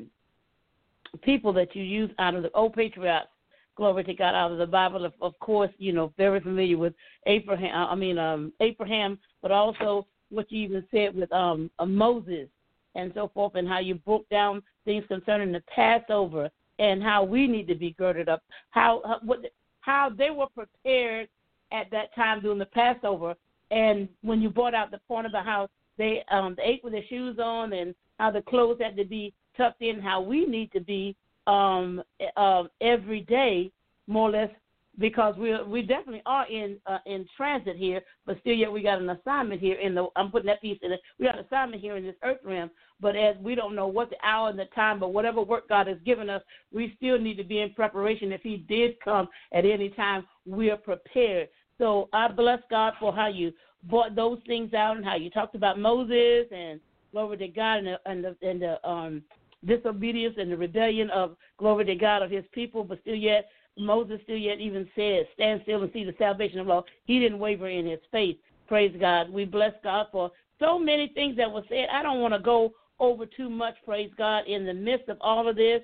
people that you use out of the old patriarchs. Glory to God, out of the Bible. Of, of course, you know, very familiar with Abraham. I mean, um, Abraham, but also what you even said with um, uh, Moses and so forth, and how you broke down things concerning the Passover and how we need to be girded up. How how, what, how they were prepared at that time during the Passover, and when you brought out the point about how they um, they ate with their shoes on, and how the clothes had to be tucked in, how we need to be. Um, uh, every day, more or less, because we we definitely are in uh, in transit here, but still yet we got an assignment here in the. I'm putting that piece in it. We got an assignment here in this earth realm, but as we don't know what the hour and the time, but whatever work God has given us, we still need to be in preparation. If He did come at any time, we are prepared. So I bless God for how you brought those things out and how you talked about Moses and glory to God and the and the, and the um. disobedience and the rebellion of, glory to God, of his people, but still yet, Moses still yet even said, stand still and see the salvation of the Lord. He didn't waver in his faith. Praise God. We bless God for so many things that were said. I don't want to go over too much, praise God, in the midst of all of this,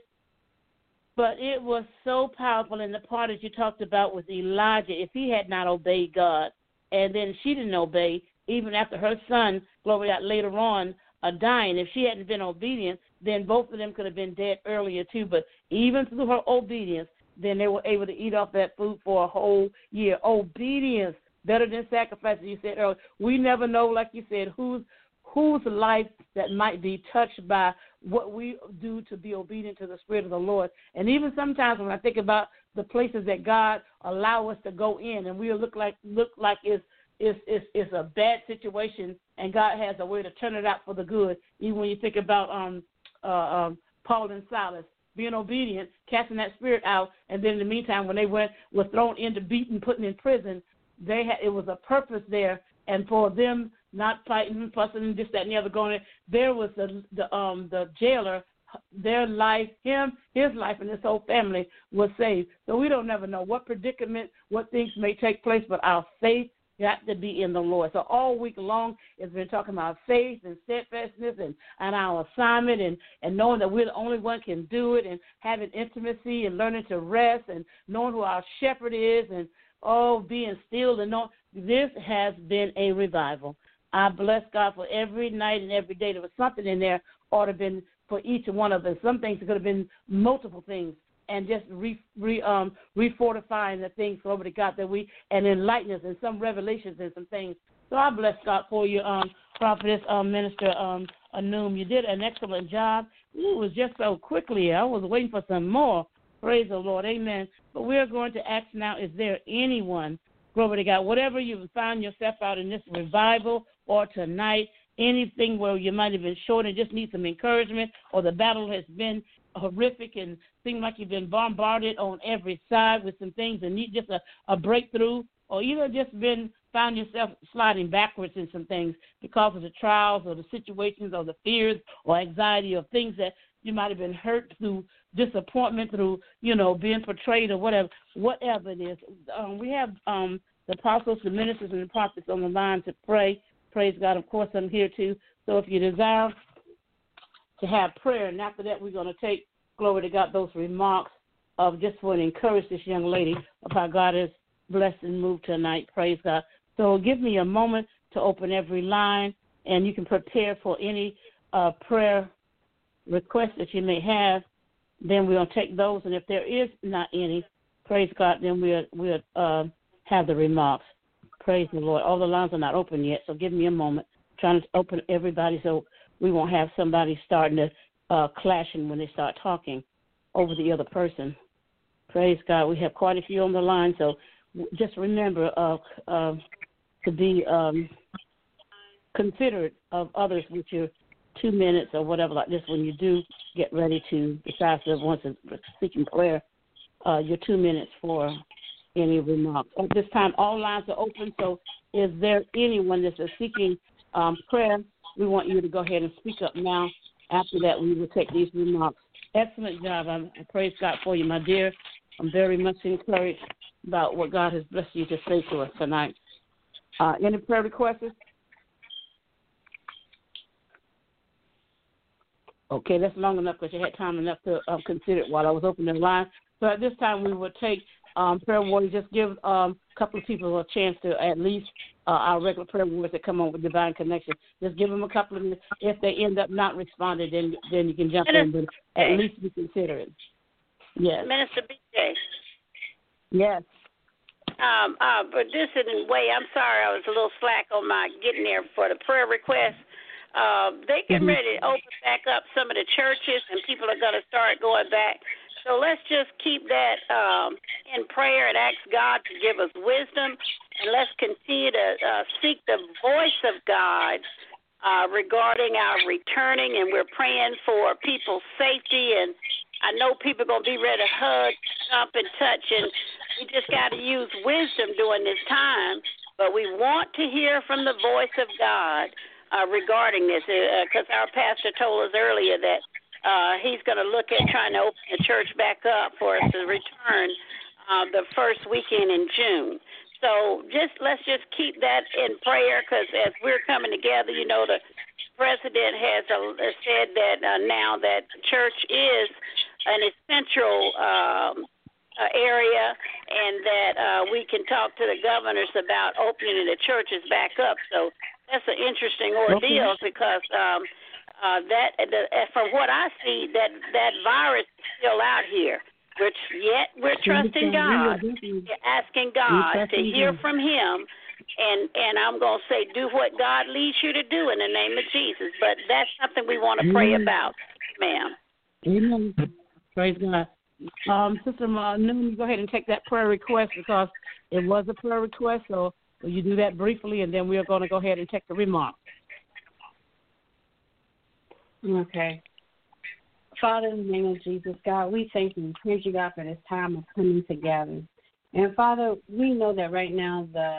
but it was so powerful in the part that you talked about with Elijah. If he had not obeyed God, and then she didn't obey, even after her son, glory to God, later on, uh, dying, if she hadn't been obedient, then both of them could have been dead earlier too. But even through her obedience, then they were able to eat off that food for a whole year. Obedience, better than sacrifice, as you said earlier. We never know, like you said, whose whose life that might be touched by what we do to be obedient to the Spirit of the Lord. And even sometimes when I think about the places that God allow us to go in, and we look like look like it's It's, it's, it's a bad situation, and God has a way to turn it out for the good. Even when you think about um, uh, um, Paul and Silas, being obedient, casting that spirit out, and then in the meantime, when they went, were thrown into beaten, put in prison, they had, it was a purpose there, and for them not fighting, fussing, and this, that, and the other going, there was the the um the jailer, their life, him, his life, and his whole family was saved. So we don't never know what predicament, what things may take place, but our faith got to be in the Lord. So all week long, it's been talking about faith and steadfastness and, and our assignment and, and knowing that we're the only one can do it and having intimacy and learning to rest and knowing who our shepherd is and, oh, being still and know. This has been a revival. I bless God for every night and every day. There was something in there ought to have been for each one of us. Some things could have been multiple things. And just re, re um refortifying the things over to God that we and enlighten us and some revelations and some things. So I bless God for you, um, prophetess, um, minister, um, Anum. You did an excellent job. Ooh, it was just so quickly. I was waiting for some more. Praise the Lord, Amen. But we're going to ask now: is there anyone, glory to God, whatever you find yourself out in this revival or tonight, anything where you might have been short and just need some encouragement, or the battle has been horrific and seem like you've been bombarded on every side with some things and need just a, a breakthrough, or either just been found yourself sliding backwards in some things because of the trials or the situations or the fears or anxiety or things that you might have been hurt through disappointment, through, you know, being portrayed or whatever, whatever it is. Um, we have um, the apostles, the ministers, and the prophets on the line to pray. Praise God. Of course, I'm here too. So if you desire to have prayer, and after that we're going to take, glory to God, those remarks of just want to encourage this young lady of how God has blessed and moved tonight. Praise God. So give me a moment to open every line, and you can prepare for any uh, prayer requests that you may have. Then we're going to take those, and if there is not any, praise God, then we'll, we'll uh, have the remarks. Praise the Lord. All the lines are not open yet, so give me a moment. I'm trying to open everybody so we won't have somebody starting to uh, clashing when they start talking over the other person. Praise God. We have quite a few on the line, so just remember uh, uh, to be um, considerate of others with your two minutes or whatever like this when you do get ready to, besides the ones seeking prayer, uh, your two minutes for any remarks. At this time, all lines are open, so is there anyone that's seeking um, prayer? We want you to go ahead and speak up now. After that, we will take these remarks. Excellent job. I'm, I praise God for you, my dear. I'm very much encouraged about what God has blessed you to say to us tonight. Uh, any prayer requests? Okay, that's long enough because you had time enough to uh, consider it while I was opening the line. So at this time, we will take um, prayer warriors. Just give um, a couple of people a chance to at least uh, our regular prayer warriors that come on with Divine Connection. Just give them a couple of minutes. If they end up not responding, then then you can jump Minister in, but at least be considerate. Yes.
Minister B J.
Yes.
Um, uh, but this is in a way, I'm sorry, I was a little slack on my getting there for the prayer request. Uh, they getting
mm-hmm.
ready to open back up some of the churches, and people are going to start going back. So let's just keep that um, in prayer and ask God to give us wisdom, and let's continue to uh, seek the voice of God uh, regarding our returning, and we're praying for people's safety. And I know people are going to be ready to hug, jump, and touch, and we just got to use wisdom during this time. But we want to hear from the voice of God uh, regarding this, because uh, our pastor told us earlier that uh, he's going to look at trying to open the church back up for us to return uh, the first weekend in June. So just let's just keep that in prayer, because as we're coming together, you know, the president has uh, said that uh, now that church is an essential um, uh, area, and that uh, we can talk to the governors about opening the churches back up. So that's an interesting ordeal, okay. because um, uh, that the, from what I see, that that virus is still out here. Which yet we're trusting God, we're asking God to hear from Him, and and I'm going to say, do what God leads you to do in the name of Jesus. But that's something we want to pray about, ma'am.
Amen. Praise God. Um, Sister Noon, go ahead and take that prayer request, because it was a prayer request. So will you do that briefly, and then we are going to go ahead and take the remarks.
Okay. Father, in the name of Jesus, God, we thank you and praise you, God, for this time of coming together. And, Father, we know that right now, the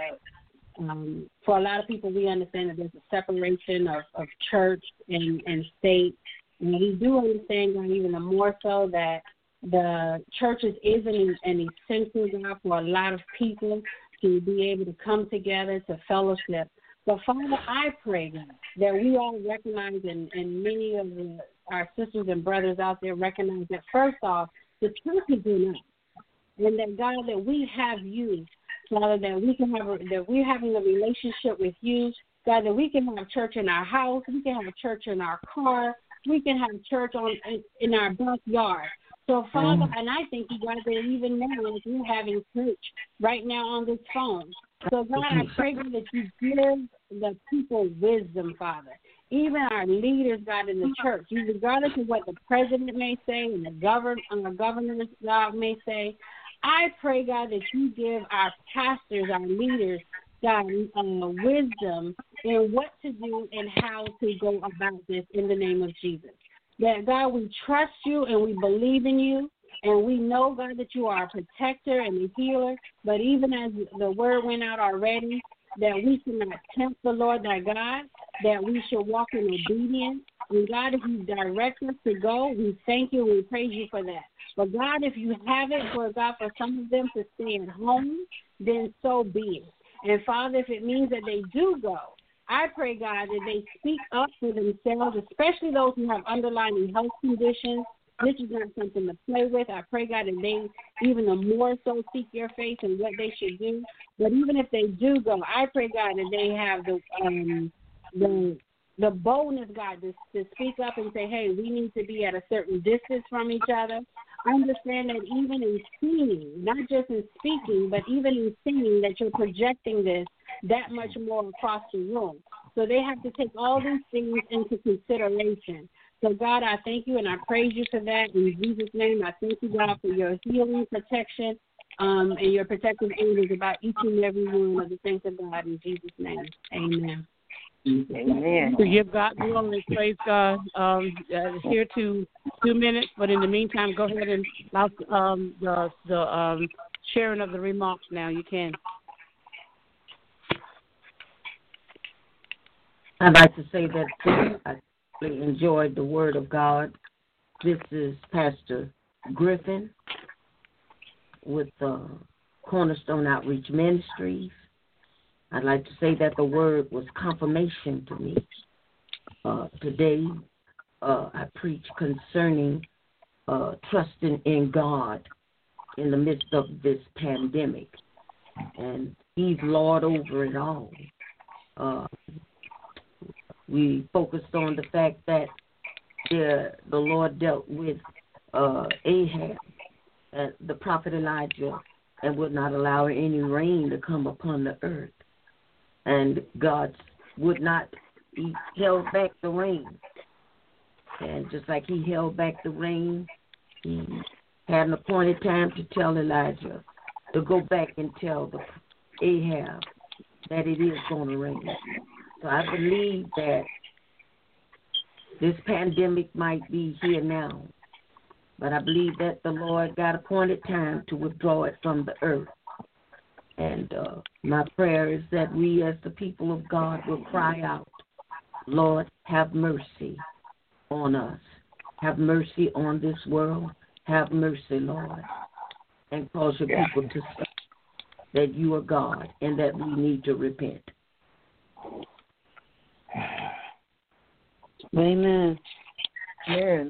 um, for a lot of people, we understand that there's a separation of, of church and, and state. And we do understand, God, even more so that the churches is an, an essential, God, for a lot of people to be able to come together to fellowship. But, Father, I pray, God, that we all recognize, and, and many of the, our sisters and brothers out there recognize that, first off, the church is enough. And that, God, that we have you, Father, that we can have, a, that we're having a relationship with you, God, that we can have church in our house, we can have a church in our car, we can have church on in our backyard. So, Father, and I think you, God, that even now, as we're having church right now on this phone. So, God, I pray that you give the people wisdom, Father. Even our leaders, God, in the church, regardless of what the president may say and the govern, uh, governors, God, may say, I pray, God, that you give our pastors, our leaders, God, uh, wisdom in what to do and how to go about this in the name of Jesus. That, God, we trust you and we believe in you, and we know, God, that you are a protector and a healer. But even as the word went out already, that we should not tempt the Lord thy God, that we should walk in obedience. And, God, if you direct us to go, we thank you and we praise you for that. But, God, if you have it for, God, for some of them to stay at home, then so be it. And, Father, if it means that they do go, I pray, God, that they speak up for themselves, especially those who have underlying health conditions. This is not something to play with. I pray, God, that they even more so seek your face and what they should do. But even if they do go, I pray, God, that they have the um, the the boldness, God, to, to speak up and say, hey, we need to be at a certain distance from each other. I understand that even in singing, not just in speaking, but even in singing, that you're projecting this that much more across the room. So they have to take all these things into consideration. So, God, I thank you and I praise you for that. In Jesus' name, I thank you, God, for your healing protection um, and your protective angels about each and every one of the saints of God. In Jesus' name, amen.
Amen. To give God glory, praise God. Um, uh, here to two minutes, but in the meantime, go ahead and allow um, the the um, sharing of the remarks. Now you can.
I'd like to say that I really enjoyed the Word of God. This is Pastor Griffin with uh, Cornerstone Outreach Ministries. I'd like to say that the word was confirmation to me. Uh, today, uh, I preach concerning uh, trusting in God in the midst of this pandemic. And He's Lord over it all. Uh, we focused on the fact that the, the Lord dealt with uh, Ahab, uh, the prophet Elijah, and would not allow any rain to come upon the earth. And God would not, he held back the rain. And just like he held back the rain, he had an appointed time to tell Elijah to go back and tell the Ahab that it is going to rain. So I believe that this pandemic might be here now, but I believe that the Lord got appointed time to withdraw it from the earth. And uh, my prayer is that we as the people of God will cry out, Lord, have mercy on us. Have mercy on this world. Have mercy, Lord. And cause your yeah. people to see that you are God and that we need to repent.
Amen. Amen.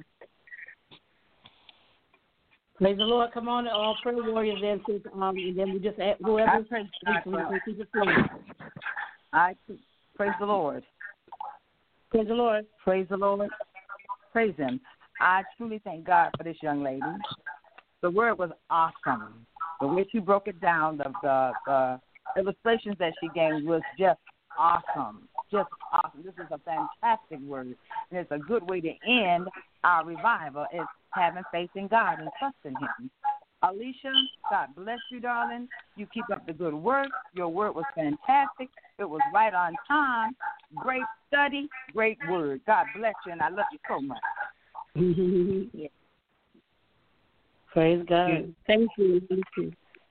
Praise the Lord. Come on, all prayer warriors, then, um, and then we just add whoever.
I praise God. I praise the Lord.
Praise the Lord.
Praise the Lord. Praise Him. I truly thank God for this young lady. The word was awesome. The way she broke it down, the, the, the illustrations that she gave was just awesome. Just awesome. This is a fantastic word, and it's a good way to end our revival. It's having faith in God and trusting Him. Alicia, God bless you, darling. You keep up the good work. Your word was fantastic. It was right on time. Great study, great word. God bless you, and I love you so much.
Yeah.
Praise God.
Thank you. Thank you.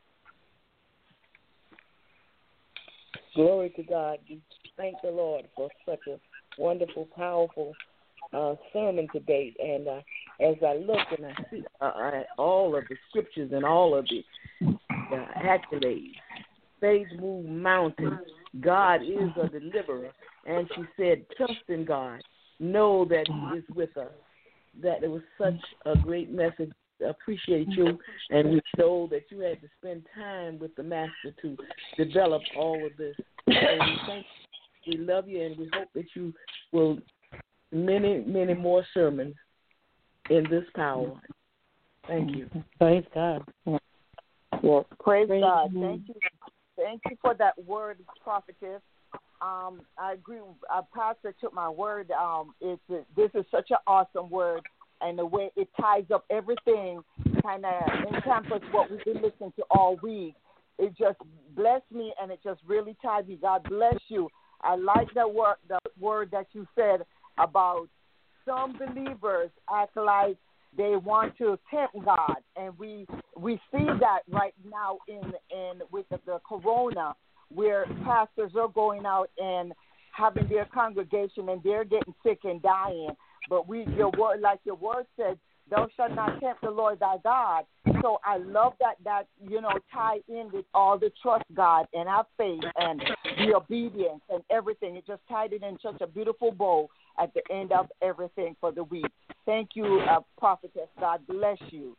Glory to God. We thank the Lord for such a wonderful, powerful uh, sermon today. And uh, as I look and I see uh, at all of the scriptures and all of the, the accolades, faith moves mountains. God is a deliverer. And she said, trust in God. Know that He is with us. That it was such a great message. Appreciate you, and we know that you had to spend time with the Master to develop all of this. So we thank you. We love you, and we hope that you will many, many more sermons in this power. Thank you.
Praise God.
Yes, praise,
Praise
God.
God.
Thank you. Thank you for that word, prophetess. Um, I agree. Uh, Pastor took my word. Um, it's this is such an awesome word, and the way it ties up everything, kind of encompasses what we've been listening to all week. It just blessed me, and it just really ties me. God bless you. I like the word, the word that you said about some believers act like they want to tempt God, and we we see that right now in in with the, the corona, where pastors are going out and having their congregation and they're getting sick and dying. But we, your word, like your word said, thou shalt not tempt the Lord thy God. So I love that, that, you know, tie in with all the trust God and our faith and the obedience and everything. It just tied it in such a beautiful bow at the end of everything for the week. Thank you, uh, prophetess. God bless you.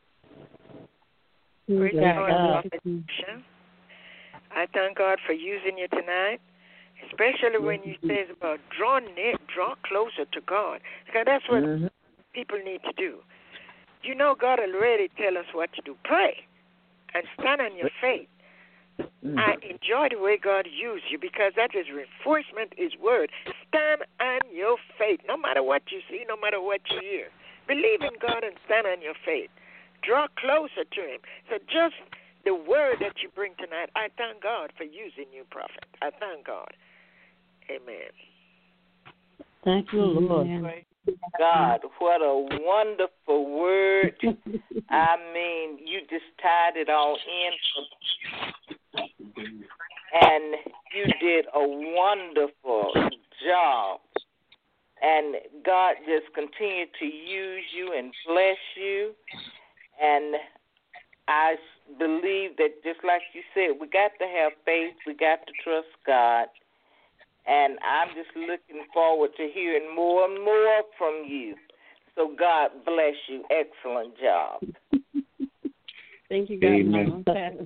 Praise
Yeah,
God,
God.
Prophet Tisha. I thank God for using you tonight, especially when you say about draw near, draw closer to God, because that's what
Mm-hmm.
people need to do. You know, God already tell us what to do. Pray and stand on your faith.
Mm-hmm.
I enjoy the way God used you, because that is reinforcement, His word. Stand on your faith, no matter what you see, no matter what you hear. Believe in God and stand on your faith. Draw closer to Him. So just the word that you bring tonight, I thank God for using you, prophet. I thank God. Amen.
Thank you, Lord.
Amen.
God, what a wonderful word. I mean, you just tied it all in, and you did a wonderful job. And God just continued to use you and bless you. And I believe that, just like you said, we got to have faith. We got to trust God. And I'm just looking forward to hearing more and more from you. So God bless you. Excellent job.
Thank you, God.
Amen.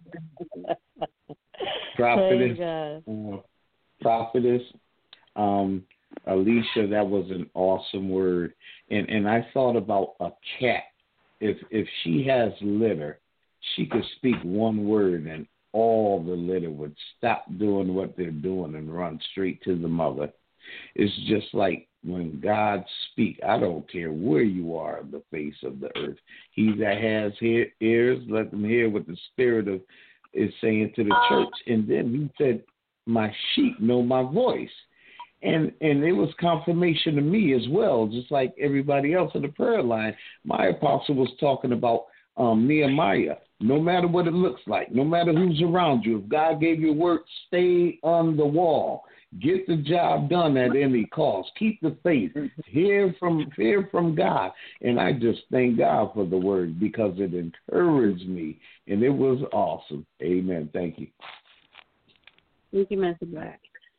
Prophetess, uh, prophetess, um, Alicia, that was an awesome word. And and I thought about a cat. If if she has litter, she could speak one word and all the litter would stop doing what they're doing and run straight to the mother. It's just like when God speaks, I don't care where you are on the face of the earth. He that has hear, ears, let them hear what the Spirit of is saying to the church. And then he said, my sheep know my voice. And and it was confirmation to me as well, just like everybody else in the prayer line. My apostle was talking about um, Nehemiah. No matter what it looks like, no matter who's around you, if God gave you work, stay on the wall. Get the job done at any cost. Keep the faith. Hear from hear from God. And I just thank God for the word because it encouraged me. And it was awesome. Amen. Thank you.
Thank you, Mister Black.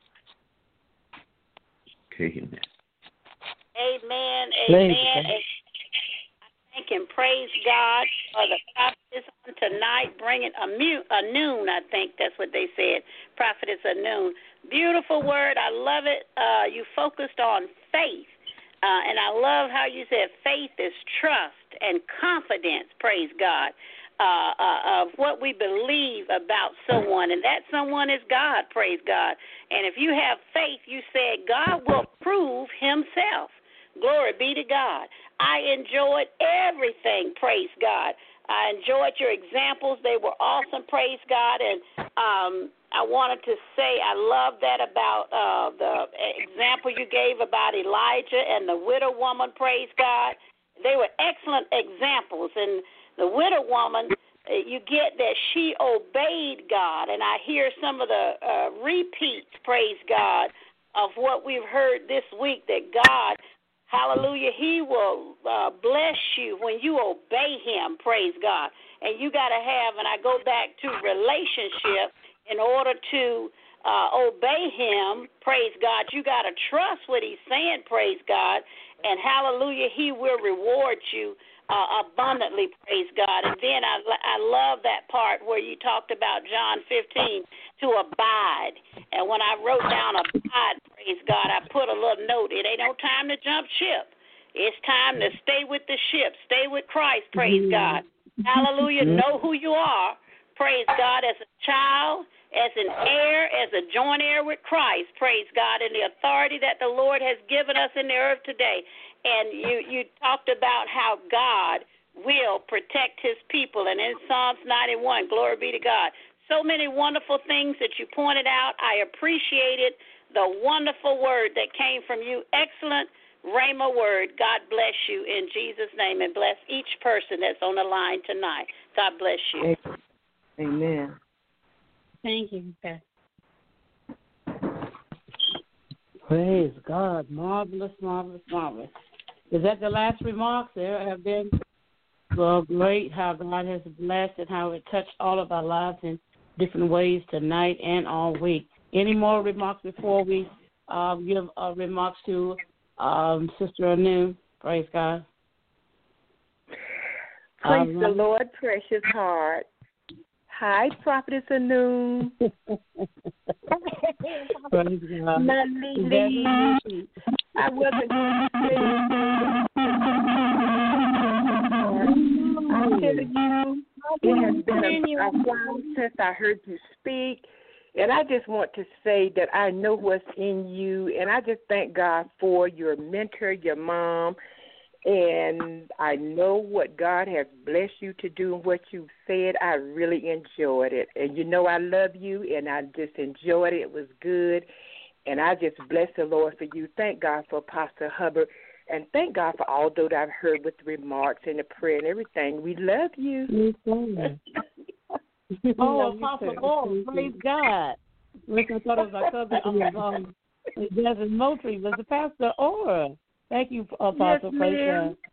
Okay, amen.
Amen.
Praise
Amen.
God.
Thank and praise God for the prophetess on tonight, bringing a, mu- a noon, I think that's what they said, prophetess a noon. Beautiful word. I love it. Uh, you focused on faith, uh, and I love how you said faith is trust and confidence, praise God, uh, uh, of what we believe about someone, and that someone is God, praise God. And if you have faith, you said God will prove Himself. Glory be to God. I enjoyed everything, praise God. I enjoyed your examples. They were awesome, praise God. And um, I wanted to say I love that about uh, the example you gave about Elijah and the widow woman, praise God. they were excellent examples. And the widow woman, you get that she obeyed God. And I hear some of the uh, repeats, praise God, of what we've heard this week, that God, hallelujah, he will uh, bless you when you obey him, praise God. And you got to have, and I go back to relationship, in order to uh, obey him, praise God, you got to trust what he's saying, praise God, and hallelujah, he will reward you uh, abundantly, praise God. And then I, I love that part where you talked about John fifteen, to abide. And when I wrote down abide, praise God, I put a little note, it ain't no time to jump ship. It's time to stay with the ship, stay with Christ, praise God. Hallelujah, know who you are, praise God, as a child, as an heir, as a joint heir with Christ, praise God, and the authority that the Lord has given us in the earth today. And you, you talked about how God will protect his people. And in Psalms ninety-one, glory be to God. So many wonderful things that you pointed out. I appreciated the wonderful word that came from you. Excellent Rhema word. God bless you in Jesus' name, and bless each person that's on the line tonight. God bless you.
Amen.
Thank you, Pastor.
Praise God. Marvelous, marvelous, marvelous. Is that the last remarks? There have been well, great how God has blessed and how it touched all of our lives in different ways tonight and all week. Any more remarks before we uh, give uh, remarks to um, Sister Anu? Praise God.
Praise
um,
the Lord, precious heart. Hi, Prophetess Anu.
Praise God.
My lady. I wasn't going to say I'm telling you, it has been a, a while since I heard you speak. And I just want to say that I know what's in you. And I just thank God for your mentor, your mom. And I know what God has blessed you to do and what you've said. I really enjoyed it. And you know I love you, and I just enjoyed it. It was good. And I just bless the Lord for you. Thank God for Pastor Hubbard. And thank God for all that I've heard with the remarks and the prayer and everything. We love you.
Oh, Apostle Oral, praise God. Listen, I thought it was my cousin, um, um, Jasmine Moultrie, was the Pastor Oral. Thank you, Apostle.
Yes,
praise
ma'am.
God.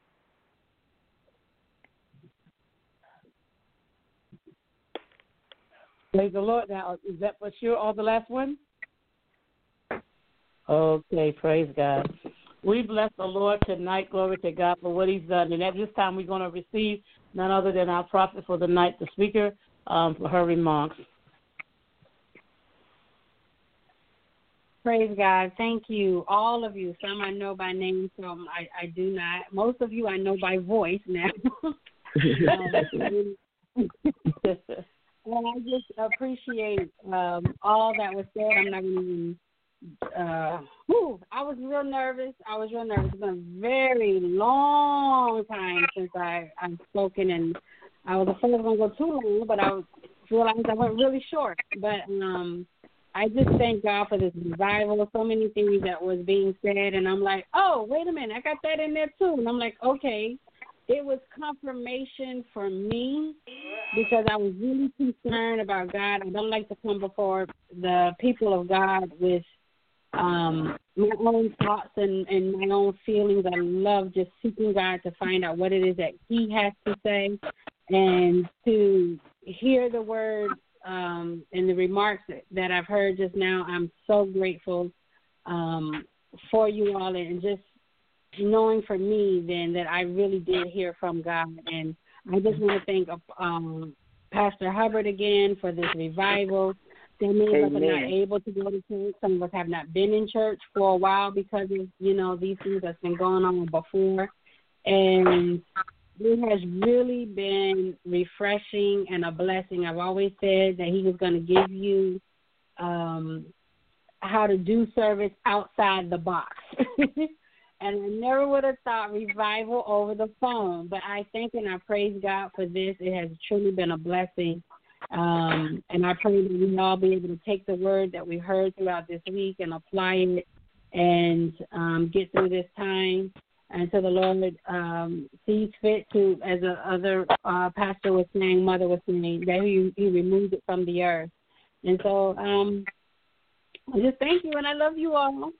Praise the Lord. Now, is that for sure all the last one? Okay, praise God. We bless the Lord tonight. Glory to God for what he's done. And at this time, we're going to receive none other than our prophet for the night, the speaker, um, for her remarks.
Praise God. Thank you, all of you. Some I know by name, some I, I do not. Most of you I know by voice now. um, and I just appreciate um, all that was said. I'm not even Uh, whew, I was real nervous. I was real nervous. It's been a very long time since I, I've spoken, and I was afraid I was going to go too long, but I realized I went really short. But um, I just thank God for this revival. So many things that was being said, and I'm like, oh, wait a minute, I got that in there too. And I'm like, okay. It was confirmation for me because I was really concerned about God. I don't like to come before the people of God with um, my own thoughts and, and my own feelings. I love just seeking God to find out what it is that he has to say and to hear the word um, and the remarks that, that I've heard just now. I'm so grateful um, for you all and just knowing for me then that I really did hear from God. And I just want to thank um, Pastor Hubbard again for this revival. So many of us are not able to go to church. Some of us have not been in church for a while because of, you know, these things that's been going on before. And it has really been refreshing and a blessing. I've always said that he was going to give you um, how to do service outside the box. And I never would have thought revival over the phone. But I thank and I praise God for this. It has truly been a blessing. Um, and I pray that we all be able to take the word that we heard throughout this week and apply it and um, get through this time. until the Lord um, sees fit to, as the other uh, pastor was saying, mother was saying, that he, he removed it from the earth. And so um, I just thank you, and I love you all.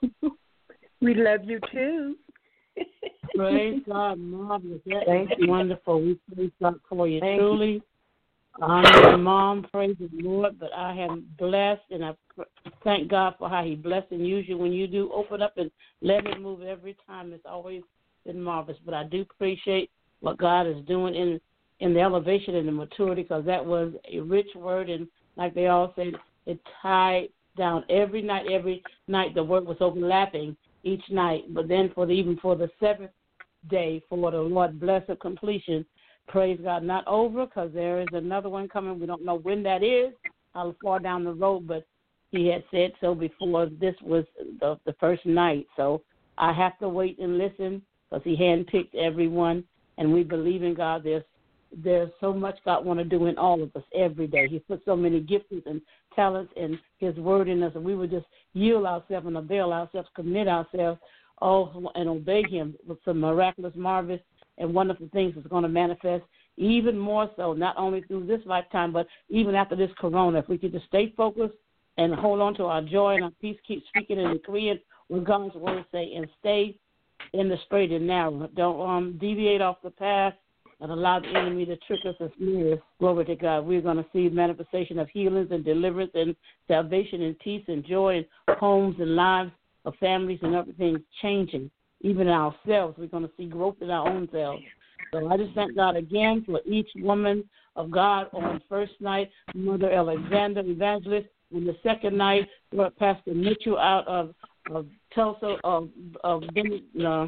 We love you too.
Praise God, marvelous. That
Thank
is
you.
wonderful. We praise God for you.
Thank
Truly, you. I'm your mom, praise the Lord, but I am blessed, and I thank God for how he blessed and used you when you do open up and let him move every time. It's always been marvelous. But I do appreciate what God is doing in, in the elevation and the maturity, because that was a rich word, and like they all said, it tied down every night. Every night the word was overlapping each night, but then for the, even for the seventh day, for the Lord bless of completion. Praise God, not over, because there is another one coming. We don't know when that is. I'll far down the road, but he had said so before this was the, the first night. So I have to wait and listen, because he handpicked everyone, and we believe in God. There's there's so much God want to do in all of us every day. He put so many gifts and talents and his word in us, and we would just yield ourselves and avail ourselves, commit ourselves, oh, and obey him with some miraculous, marvelous, and wonderful things that's going to manifest even more so, not only through this lifetime, but even after this corona. If we could just stay focused and hold on to our joy and our peace, keep speaking and decreeing what God's word say, and stay in the straight and narrow. Don't um, deviate off the path and allow the enemy to trick us and snare us. Glory to God. We're going to see manifestation of healings and deliverance and salvation and peace and joy in homes and lives of families and everything changing. Even in ourselves, we're going to see growth in our own selves. So I just thank God again for each woman of God on first night, Mother Alexander, Evangelist, and the second night, Lord Pastor Mitchell out of, of Tulsa, of, of uh,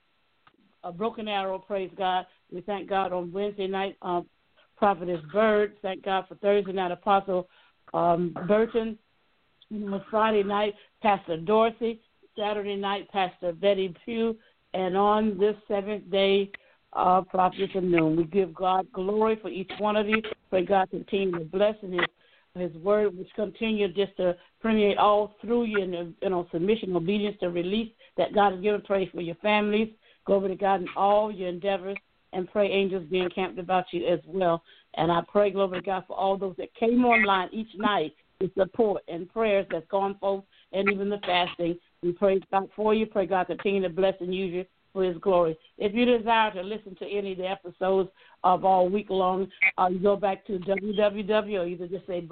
a Broken Arrow, praise God. We thank God on Wednesday night, um, Prophetess Bird. Thank God for Thursday night, Apostle um, Burton. On Friday night, Pastor Dorsey. Saturday night, Pastor Betty Pugh, and on this seventh day, uh, Prophetess Noon. We give God glory for each one of you. Pray God continue to bless in His His word, which continue just to permeate all through you in you know submission, obedience, to release that God has given. Pray for your families. Glory to God in all your endeavors, and pray angels be encamped about you as well. And I pray, glory to God, for all those that came online each night with support and prayers that's gone forth, and even the fasting. We pray God for you. Pray God continue to bless and use you for His glory. If you desire to listen to any of the episodes of all week long, uh, you go back to www or either just say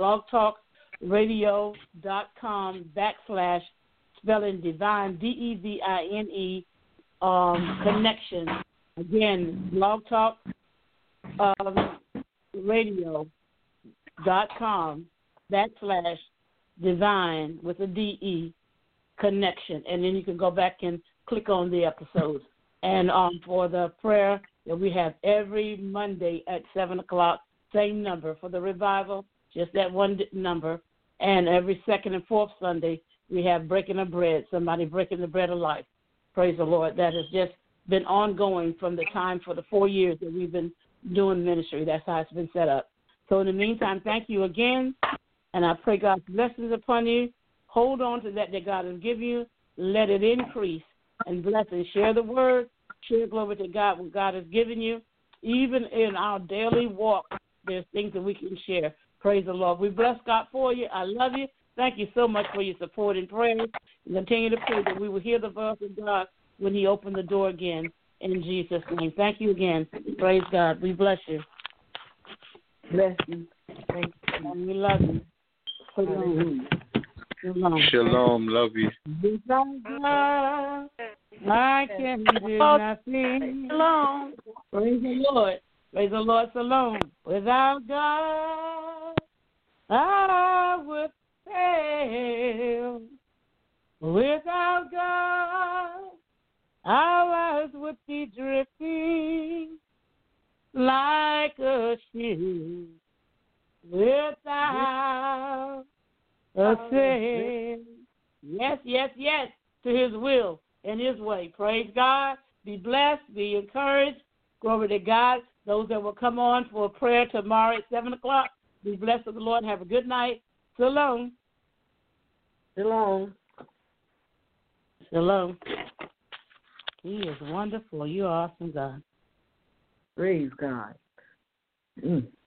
blogtalkradio.com backslash spelling divine, D E V I N E, um, connection. Again, blogtalk um, radio.com backslash divine with a D E connection, and then you can go back and click on the episodes. And um, for the prayer that we have every Monday at seven o'clock, same number for the revival, just that one number. And every second and fourth Sunday, we have breaking of bread, somebody breaking the bread of life. Praise the Lord. That has just been ongoing from the time for the four years that we've been doing ministry. That's how it's been set up. So in the meantime, thank you again, and I pray God's blessings upon you. Hold on to that that God has given you. Let it increase and bless and share the word. Share glory to God what God has given you. Even in our daily walk, there's things that we can share. Praise the Lord. We bless God for you. I love you. Thank you so much for your support and prayers. And continue to pray that we will hear the voice of God when He opened the door again. In Jesus' name. Thank you again. Praise God. We bless you.
Bless you. Thank
you. And we love you. Shalom.
Shalom. Shalom. Love you.
Without God, I can do nothing. Shalom. Praise the Lord. Praise the Lord. Shalom. Without God, I would fail. Without God, our lives would be drifting like a ship without a sail. Yes, yes, yes, to His will and His way. Praise God. Be blessed. Be encouraged. Glory to God. Those that will come on for a prayer tomorrow at seven o'clock, be blessed of the Lord. Have a good night. Shalom.
Shalom.
Shalom. He is wonderful. You're awesome, God.
Praise God. Mm.